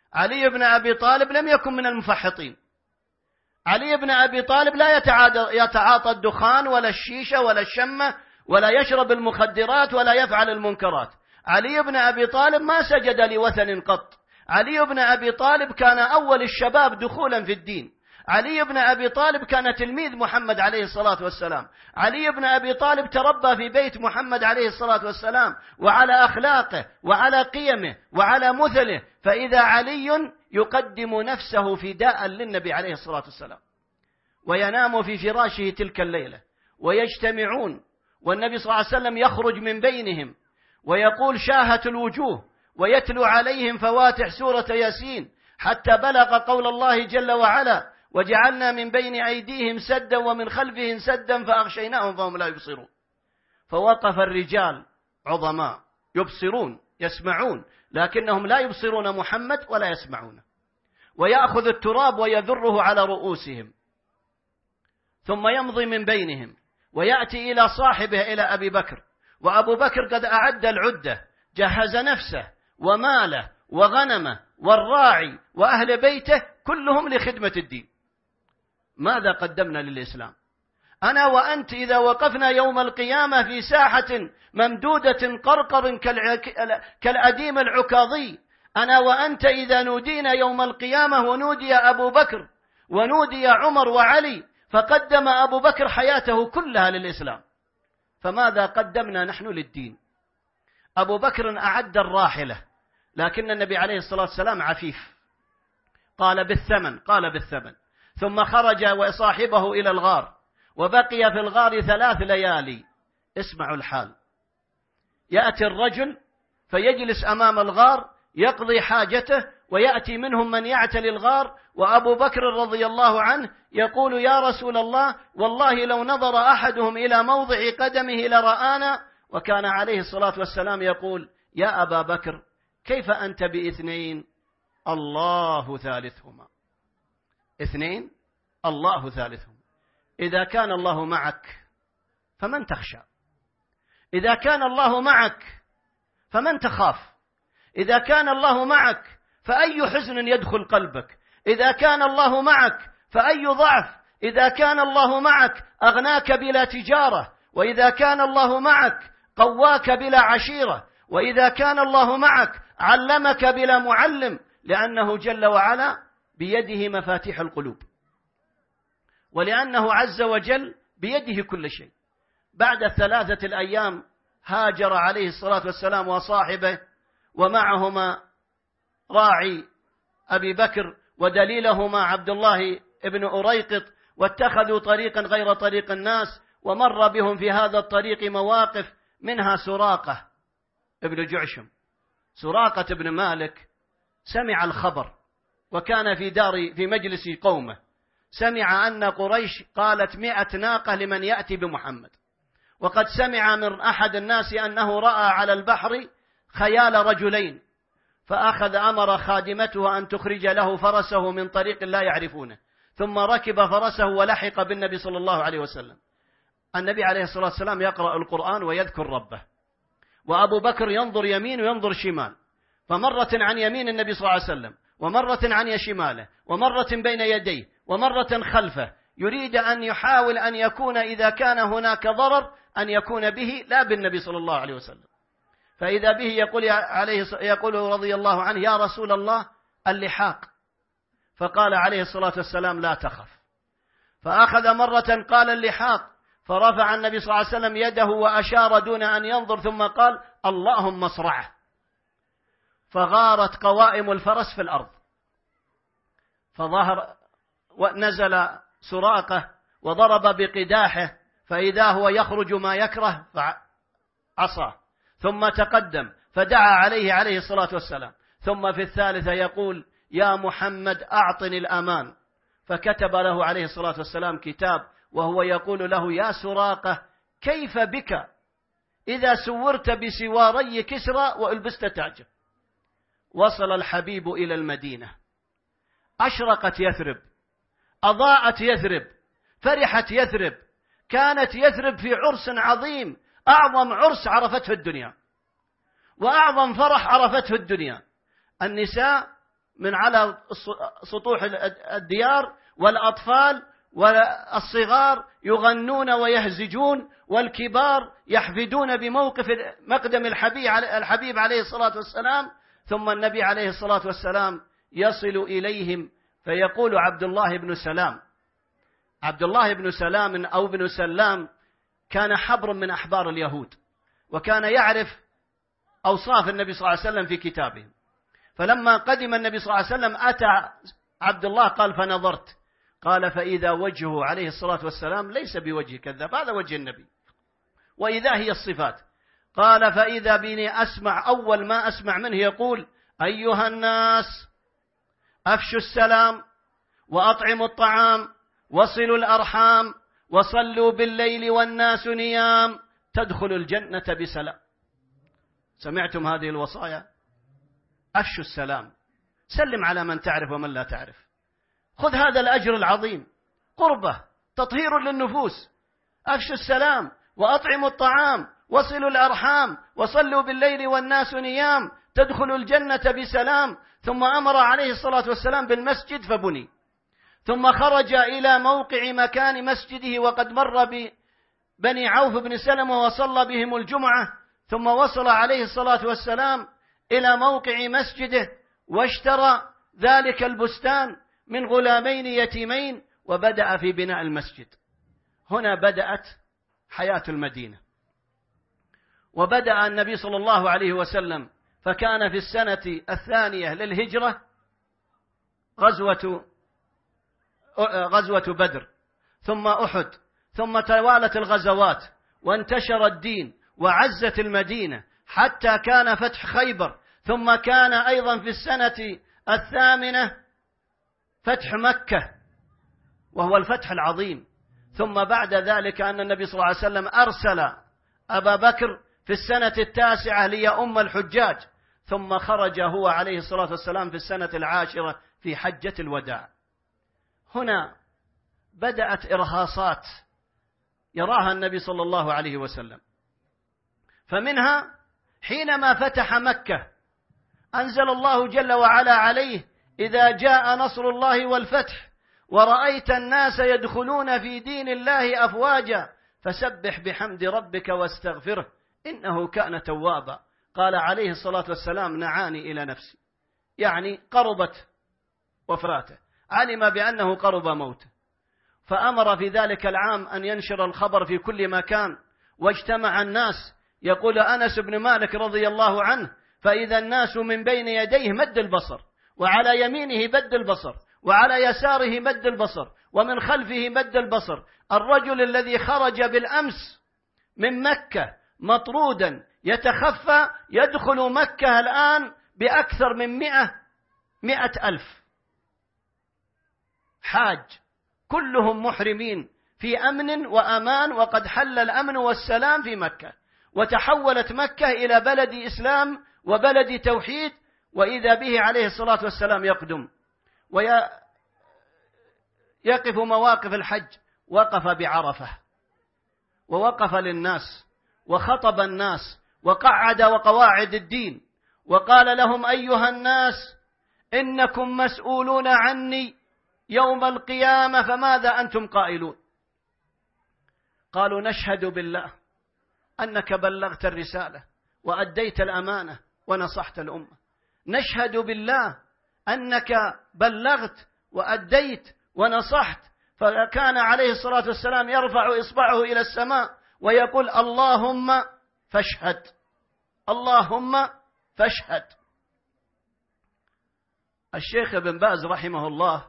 علي بن أبي طالب لم يكن من المفحطين. علي بن أبي طالب لا يتعاطى الدخان ولا الشيشة ولا الشمة ولا يشرب المخدرات ولا يفعل المنكرات. علي بن أبي طالب ما سجد لوثن قط. علي بن أبي طالب كان أول الشباب دخولا في الدين. علي بن أبي طالب كان تلميذ محمد عليه الصلاة والسلام. علي بن أبي طالب تربى في بيت محمد عليه الصلاة والسلام وعلى أخلاقه وعلى قيمه وعلى مثله. فإذا علي يقدم نفسه فداء للنبي عليه الصلاة والسلام وينام في فراشه تلك الليلة ويجتمعون والنبي صلى الله عليه وسلم يخرج من بينهم ويقول شاهت الوجوه ويتلو عليهم فواتح سورة ياسين حتى بلغ قول الله جل وعلا وجعلنا من بين أيديهم سدا ومن خلفهم سدا فأغشيناهم فهم لا يبصرون. فوقف الرجال عظماء يبصرون يسمعون لكنهم لا يبصرون محمد ولا يسمعونه، ويأخذ التراب ويذره على رؤوسهم ثم يمضي من بينهم ويأتي إلى صاحبه إلى أبي بكر، وأبو بكر قد أعد العدة، جهز نفسه وماله وغنمه والراعي وأهل بيته كلهم لخدمة الدين. ماذا قدمنا للإسلام؟ أنا وأنت إذا وقفنا يوم القيامة في ساحة ممدودة قرقر كالأديم العكاظي، أنا وأنت إذا نودينا يوم القيامة ونودي أبو بكر ونودي عمر وعلي، فقدم أبو بكر حياته كلها للإسلام، فماذا قدمنا نحن للدين؟ أبو بكر أعد الراحلة، لكن النبي عليه الصلاة والسلام عفيف، قال بالثمن قال بالثمن ثم خرج وصاحبه إلى الغار وبقي في الغار ثلاث ليالي. اسمعوا الحال، يأتي الرجل فيجلس أمام الغار يقضي حاجته ويأتي منهم من يعتلي الغار، وأبو بكر رضي الله عنه يقول يا رسول الله والله لو نظر أحدهم إلى موضع قدمه لرآنا، وكان عليه الصلاة والسلام يقول يا أبا بكر كيف أنت باثنين الله ثالثهما. اثنين الله ثالثهم. إذا كان الله معك فمن تخشى؟ إذا كان الله معك فمن تخاف؟ إذا كان الله معك فأي حزن يدخل قلبك؟ إذا كان الله معك فأي ضعف؟ إذا كان الله معك أغناك بلا تجارة، وإذا كان الله معك قواك بلا عشيرة، وإذا كان الله معك علمك بلا معلم، لأنه جل وعلا بيده مفاتيح القلوب، ولأنه عز وجل بيده كل شيء. بعد الثلاثة الأيام هاجر عليه الصلاة والسلام وصاحبه ومعهما راعي أبي بكر ودليلهما عبد الله ابن أريقط، واتخذوا طريقا غير طريق الناس، ومر بهم في هذا الطريق مواقف، منها سراقة ابن جعشم. سراقة ابن مالك سمع الخبر وكان في دار في مجلس قومه، سمع أن قريش قالت مئة ناقة لمن يأتي بمحمد، وقد سمع من أحد الناس أنه رأى على البحر خيال رجلين، فأخذ أمر خادمته أن تخرج له فرسه من طريق لا يعرفونه، ثم ركب فرسه ولحق بالنبي صلى الله عليه وسلم. النبي عليه الصلاة والسلام يقرأ القرآن ويذكر ربه، وأبو بكر ينظر يمين وينظر شمال، فمرة عن يمين النبي صلى الله عليه وسلم، ومرة عن شماله، ومرة بين يديه، ومرة خلفه، يريد أن يحاول أن يكون إذا كان هناك ضرر أن يكون به لا بالنبي صلى الله عليه وسلم. فإذا به يقول عليه يقول رضي الله عنه يا رسول الله اللحاق، فقال عليه الصلاة والسلام لا تخف، فأخذ مرة قال اللحاق، فرفع النبي صلى الله عليه وسلم يده وأشار دون أن ينظر، ثم قال اللهم اصرعه، فغارت قوائم الفرس في الأرض، فظهر ونزل سراقة وضرب بقداحه، فإذا هو يخرج ما يكره فعصاه، ثم تقدم فدعا عليه عليه الصلاة والسلام، ثم في الثالثة يقول يا محمد أعطني الأمان، فكتب له عليه الصلاة والسلام كتاب وهو يقول له يا سراقة كيف بك إذا سورت بسواري كسرى وألبست تاجه. وصل الحبيب إلى المدينة، أشرقت يثرب، أضاءت يثرب، فرحت يثرب، كانت يثرب في عرس عظيم، أعظم عرس عرفته الدنيا وأعظم فرح عرفته الدنيا. النساء من على سطوح الديار، والأطفال والصغار يغنون ويهزجون، والكبار يحفدون بموقف مقدم الحبيب عليه الصلاة والسلام. ثم النبي عليه الصلاة والسلام يصل إليهم فيقول عبد الله بن سلام، عبد الله بن سلام أو بن سلام كان حبر من أحبار اليهود، وكان يعرف أوصاف النبي صلى الله عليه وسلم في كتابه. فلما قدم النبي صلى الله عليه وسلم أتى عبد الله قال فنظرت، قال فإذا وجهه عليه الصلاة والسلام ليس بوجه كذاب، هذا وجه النبي، وإذا هي الصفات. قال فإذا بني أسمع، أول ما أسمع منه يقول أيها الناس أفشوا السلام وأطعموا الطعام وصلوا الأرحام وصلوا بالليل والناس نيام تدخلوا الجنة بسلام. سمعتم هذه الوصايا؟ أفشوا السلام، سلم على من تعرف ومن لا تعرف، خذ هذا الأجر العظيم، قربة تطهير للنفوس. أفشوا السلام وأطعموا الطعام وصلوا الأرحام وصلوا بالليل والناس نيام تدخلوا الجنة بسلام. ثم أمر عليه الصلاة والسلام بالمسجد فبني، ثم خرج إلى موقع مكان مسجده وقد مر ببني عوف بن سلمة وصلى بهم الجمعة، ثم وصل عليه الصلاة والسلام إلى موقع مسجده واشترى ذلك البستان من غلامين يتيمين وبدأ في بناء المسجد. هنا بدأت حياة المدينة. وبدأ النبي صلى الله عليه وسلم، فكان في السنة الثانية للهجرة غزوة غزوة بدر، ثم أحد، ثم توالت الغزوات وانتشر الدين وعزت المدينة حتى كان فتح خيبر، ثم كان أيضا في السنة الثامنة فتح مكة وهو الفتح العظيم. ثم بعد ذلك أن النبي صلى الله عليه وسلم أرسل أبا بكر في السنة التاسعة ليؤم الحجاج، ثم خرج هو عليه الصلاة والسلام في السنة العاشرة في حجة الوداع. هنا بدأت إرهاصات يراها النبي صلى الله عليه وسلم، فمنها حينما فتح مكة أنزل الله جل وعلا عليه إذا جاء نصر الله والفتح ورأيت الناس يدخلون في دين الله أفواجا فسبح بحمد ربك واستغفره إنه كان توابا. قال عليه الصلاة والسلام نعاني إلى نفسي، يعني قربت وفراته، علم بأنه قرب موته، فأمر في ذلك العام أن ينشر الخبر في كل مكان، واجتمع الناس. يقول أنس بن مالك رضي الله عنه فإذا الناس من بين يديه مد البصر، وعلى يمينه مد البصر، وعلى يساره مد البصر، ومن خلفه مد البصر. الرجل الذي خرج بالأمس من مكة مطرودا يتخفى يدخل مكة الآن بأكثر من مئة مئة ألف حاج، كلهم محرمين في أمن وأمان، وقد حل الأمن والسلام في مكة، وتحولت مكة إلى بلد إسلام وبلد توحيد. وإذا به عليه الصلاة والسلام يقدم ويقف مواقف الحج، وقف بعرفة ووقف للناس وخطب الناس وقعد وقواعد الدين، وقال لهم أيها الناس إنكم مسؤولون عني يوم القيامة فماذا أنتم قائلون؟ قالوا نشهد بالله أنك بلغت الرسالة وأديت الأمانة ونصحت الأمة. نشهد بالله أنك بلغت وأديت ونصحت. فكان عليه الصلاة والسلام يرفع إصبعه إلى السماء ويقول اللهم فاشهد، اللهم فاشهد. الشيخ ابن باز رحمه الله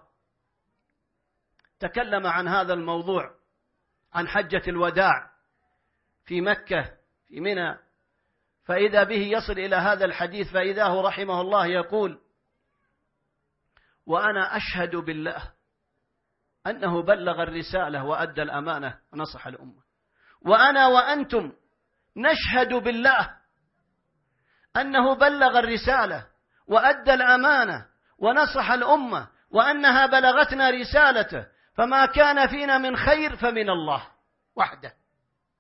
تكلم عن هذا الموضوع، عن حجة الوداع في مكة في منى، فإذا به يصل إلى هذا الحديث، فإذا هو رحمه الله يقول وأنا أشهد بالله أنه بلغ الرسالة وأدى الأمانة ونصح الأمة، وأنا وأنتم نشهد بالله أنه بلغ الرسالة وأدى الأمانة ونصح الأمة، وأنها بلغتنا رسالته، فما كان فينا من خير فمن الله وحده،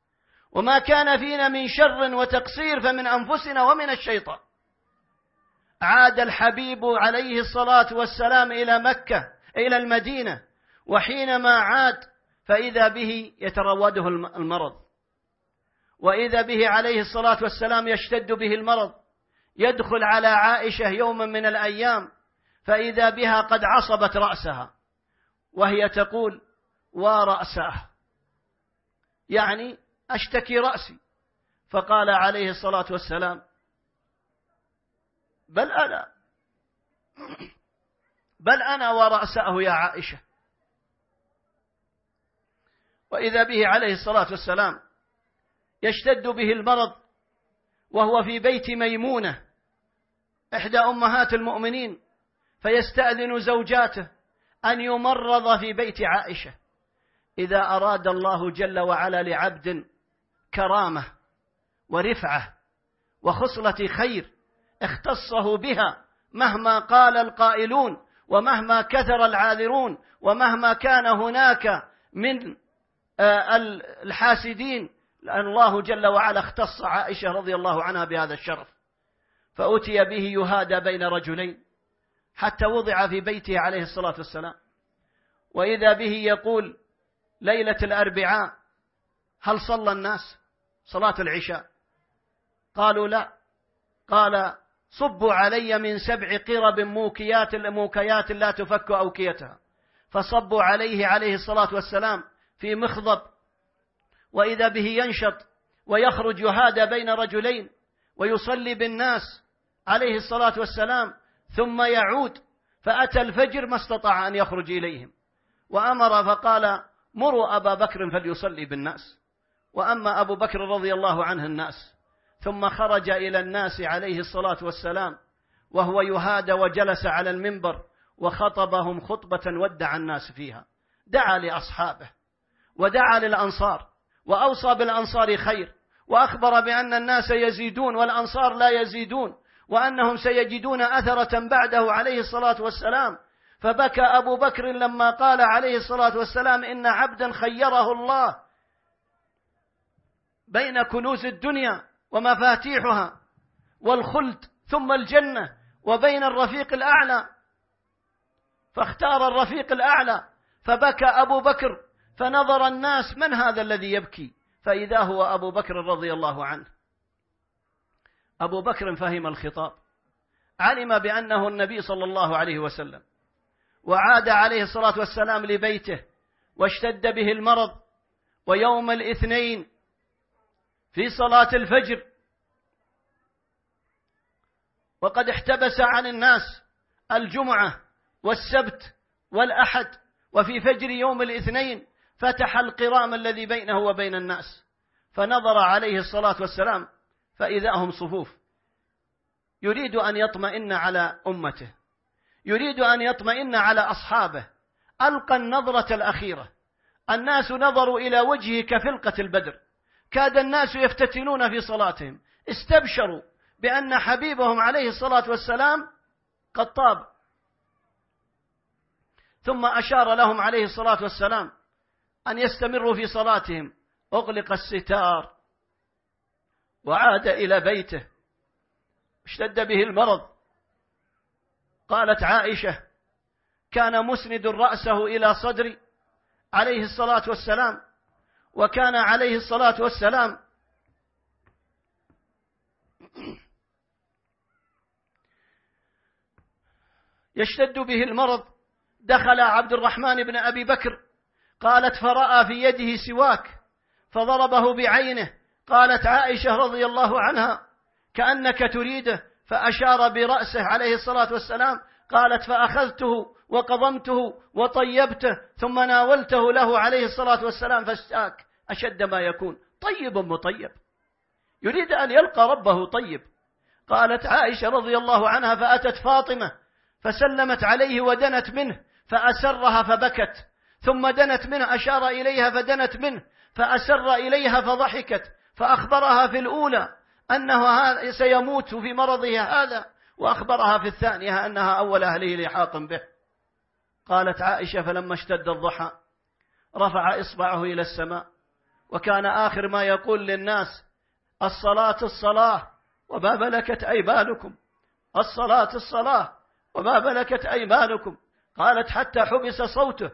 وما كان فينا من شر وتقصير فمن أنفسنا ومن الشيطان. عاد الحبيب عليه الصلاة والسلام إلى مكة إلى المدينة، وحينما عاد فإذا به يتروده المرض، وإذا به عليه الصلاة والسلام يشتد به المرض، يدخل على عائشة يوما من الأيام فإذا بها قد عصبت رأسها وهي تقول: ورأسه، يعني أشتكي رأسي. فقال عليه الصلاة والسلام: بل أنا بل أنا ورأسه يا عائشة. وإذا به عليه الصلاة والسلام يشتد به المرض وهو في بيت ميمونة إحدى أمهات المؤمنين، فيستأذن زوجاته أن يمرض في بيت عائشة. إذا أراد الله جل وعلا لعبد كرامة ورفعة وخصلة خير اختصه بها، مهما قال القائلون ومهما كثر العاذرون ومهما كان هناك من الحاسدين، لأن الله جل وعلا اختص عائشة رضي الله عنها بهذا الشرف. فأتي به يهادى بين رجلين حتى وضع في بيته عليه الصلاة والسلام، وإذا به يقول ليلة الأربعاء: هل صلى الناس صلاة العشاء؟ قالوا لا. قال: صبوا علي من سبع قرب موكيات موكيات لا تفك أوكيتها. فصبوا عليه عليه الصلاة والسلام في مخضب، وإذا به ينشط ويخرج يهادى بين رجلين ويصلي بالناس عليه الصلاة والسلام، ثم يعود. فأتى الفجر ما استطاع أن يخرج إليهم، وأمر فقال: مروا أبا بكر فليصلي بالناس. وأما أبو بكر رضي الله عنه الناس، ثم خرج إلى الناس عليه الصلاة والسلام وهو يهادى وجلس على المنبر وخطبهم خطبة ودع الناس فيها. دعا لأصحابه ودعا للأنصار وأوصى بالأنصار خير، وأخبر بأن الناس يزيدون والأنصار لا يزيدون، وأنهم سيجدون أثرة بعده عليه الصلاة والسلام. فبكى أبو بكر لما قال عليه الصلاة والسلام: إن عبدا خيره الله بين كنوز الدنيا ومفاتيحها والخلد ثم الجنة وبين الرفيق الأعلى، فاختار الرفيق الأعلى. فبكى أبو بكر، فنظر الناس: من هذا الذي يبكي؟ فإذا هو أبو بكر رضي الله عنه. أبو بكر فهم الخطاب، علم بأنه النبي صلى الله عليه وسلم، وعاد عليه الصلاة والسلام لبيته واشتد به المرض. ويوم الاثنين في صلاة الفجر وقد احتبس عن الناس الجمعة والسبت والأحد، وفي فجر يوم الاثنين فتح القرام الذي بينه وبين الناس، فنظر عليه الصلاة والسلام فإذا هم صفوف، يريد أن يطمئن على أمته، يريد أن يطمئن على أصحابه. ألقى النظرة الأخيرة، الناس نظروا إلى وجهه كفلقة البدر، كاد الناس يفتتنون في صلاتهم، استبشروا بأن حبيبهم عليه الصلاة والسلام قد طاب. ثم أشار لهم عليه الصلاة والسلام أن يستمروا في صلاتهم. أغلق الستار وعاد إلى بيته، اشتد به المرض. قالت عائشة: كان مسند رأسه إلى صدري عليه الصلاة والسلام، وكان عليه الصلاة والسلام يشتد به المرض. دخل عبد الرحمن بن أبي بكر، قالت: فرأى في يده سواك فضربه بعينه. قالت عائشة رضي الله عنها: كأنك تريده، فأشار برأسه عليه الصلاة والسلام. قالت: فأخذته وقضمته وطيبته ثم ناولته له عليه الصلاة والسلام فاستاك أشد ما يكون، طيب مطيب، يريد أن يلقى ربه طيب. قالت عائشة رضي الله عنها: فأتت فاطمة فسلمت عليه ودنت منه فأسرها فبكت، ثم دنت منه أشار إليها فدنت منه فأسر إليها فضحكت، فأخبرها في الأولى أنه سيموت في مرضه هذا، وأخبرها في الثانية أنها أول أهله لحاق به. قالت عائشة: فلما اشتد الضحى رفع إصبعه إلى السماء، وكان آخر ما يقول للناس: الصلاة الصلاة وما ملكت أيمانكم. الصلاة الصلاة وما ملكت أيمانكم. قالت حتى حبس صوته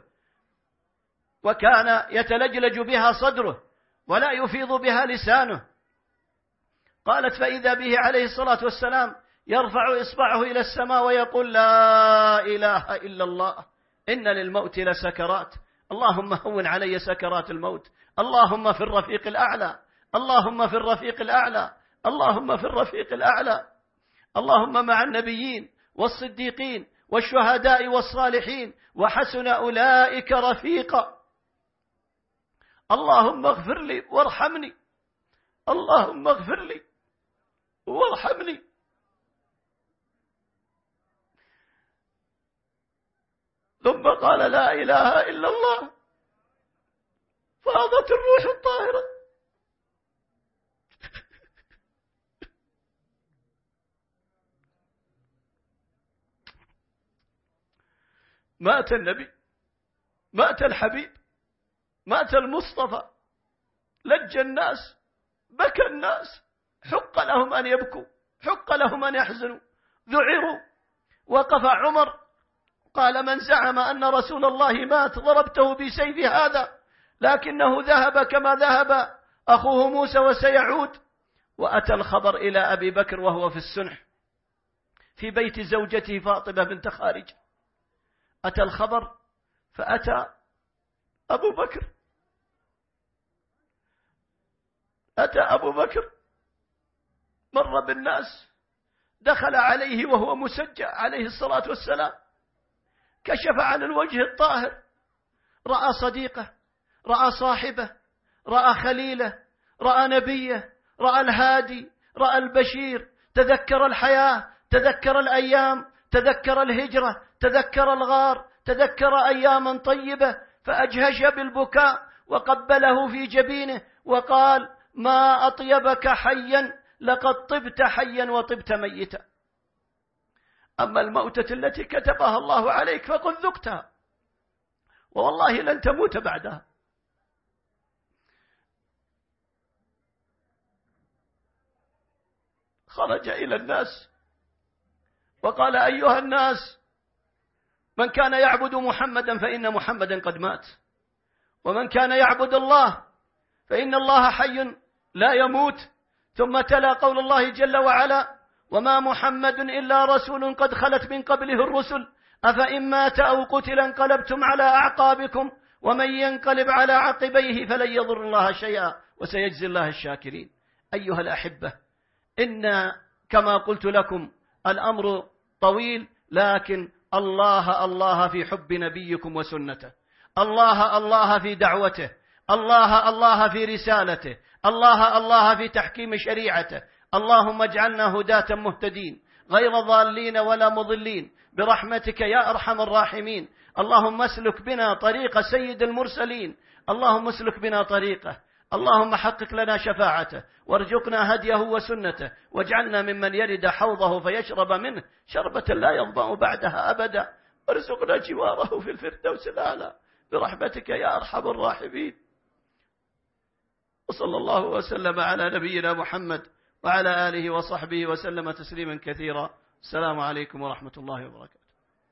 وكان يتلجلج بها صدره ولا يفيض بها لسانه. قالت فإذا به عليه الصلاة والسلام يرفع إصبعه إلى السماء ويقول لا إله إلا الله إن للموت لسكرات، اللهم هون علي سكرات الموت، اللهم في الرفيق الأعلى، اللهم في الرفيق الأعلى، اللهم في الرفيق الأعلى، اللهم مع النبيين والصديقين والشهداء والصالحين وحسن أولئك رفيقا. اللهم اغفر لي وارحمني، اللهم اغفر لي وارحمني. ثم قال لا إله إلا الله، فاضت الروح الطاهرة. مات النبي، مات الحبيب، مات المصطفى، لج الناس، بكى الناس، حق لهم أن يبكوا، حق لهم أن يحزنوا، ذعروا. وقف عمر قال من زعم أن رسول الله مات ضربته بسيف هذا، لكنه ذهب كما ذهب أخوه موسى وسيعود. وأتى الخبر إلى أبي بكر وهو في السنح في بيت زوجته فاطمة بنت خارج. أتى الخبر فأتى أبو بكر، أتى أبو بكر مر بالناس، دخل عليه وهو مسجع عليه الصلاة والسلام، كشف عن الوجه الطاهر، رأى صديقه، رأى صاحبه، رأى خليله، رأى نبيه، رأى الهادي، رأى البشير، تذكر الحياة، تذكر الأيام، تذكر الهجرة، تذكر الغار، تذكر أياما طيبة، فأجهش بالبكاء وقبله في جبينه وقال ما أطيبك حيا، لقد طبت حيا وطبت ميتا. أما الموتة التي كتبها الله عليك فقد ذقتها، والله لن تموت بعدها. خرج إلى الناس وقال أيها الناس، من كان يعبد محمدا فإن محمدا قد مات، ومن كان يعبد الله فإن الله حي لا يموت. ثم تلا قول الله جل وعلا وما محمد إلا رسول قد خلت من قبله الرسل أفإن مات أو قتل انقلبتم على أعقابكم ومن ينقلب على عقبيه فلن يضر الله شيئا وسيجزي الله الشاكرين. أيها الأحبة، إن كما قلت لكم الأمر طويل، لكن الله الله في حب نبيكم وسنته، الله الله في دعوته، الله الله في رسالته، الله الله في تحكيم شريعته. اللهم اجعلنا هداة مهتدين غير ضالين ولا مضلين برحمتك يا أرحم الراحمين. اللهم اسلك بنا طريق سيد المرسلين، اللهم اسلك بنا طريقه، اللهم حقق لنا شفاعته وارزقنا هديه وسنته، واجعلنا ممن يرد حوضه فيشرب منه شربة لا يظمأ بعدها أبدا، وارزقنا جواره في الفردوس الأعلى برحمتك يا أرحم الراحمين. وصلى الله وسلم على نبينا محمد وعلى آله وصحبه وسلم تسليما كثيرا. السلام عليكم ورحمة الله وبركاته.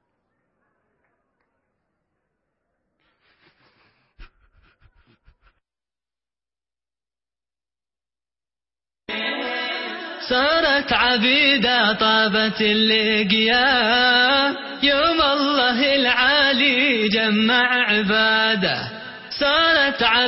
صارت عبيدة طابت اللقيا، يوم الله العالي جمع عباده. صارت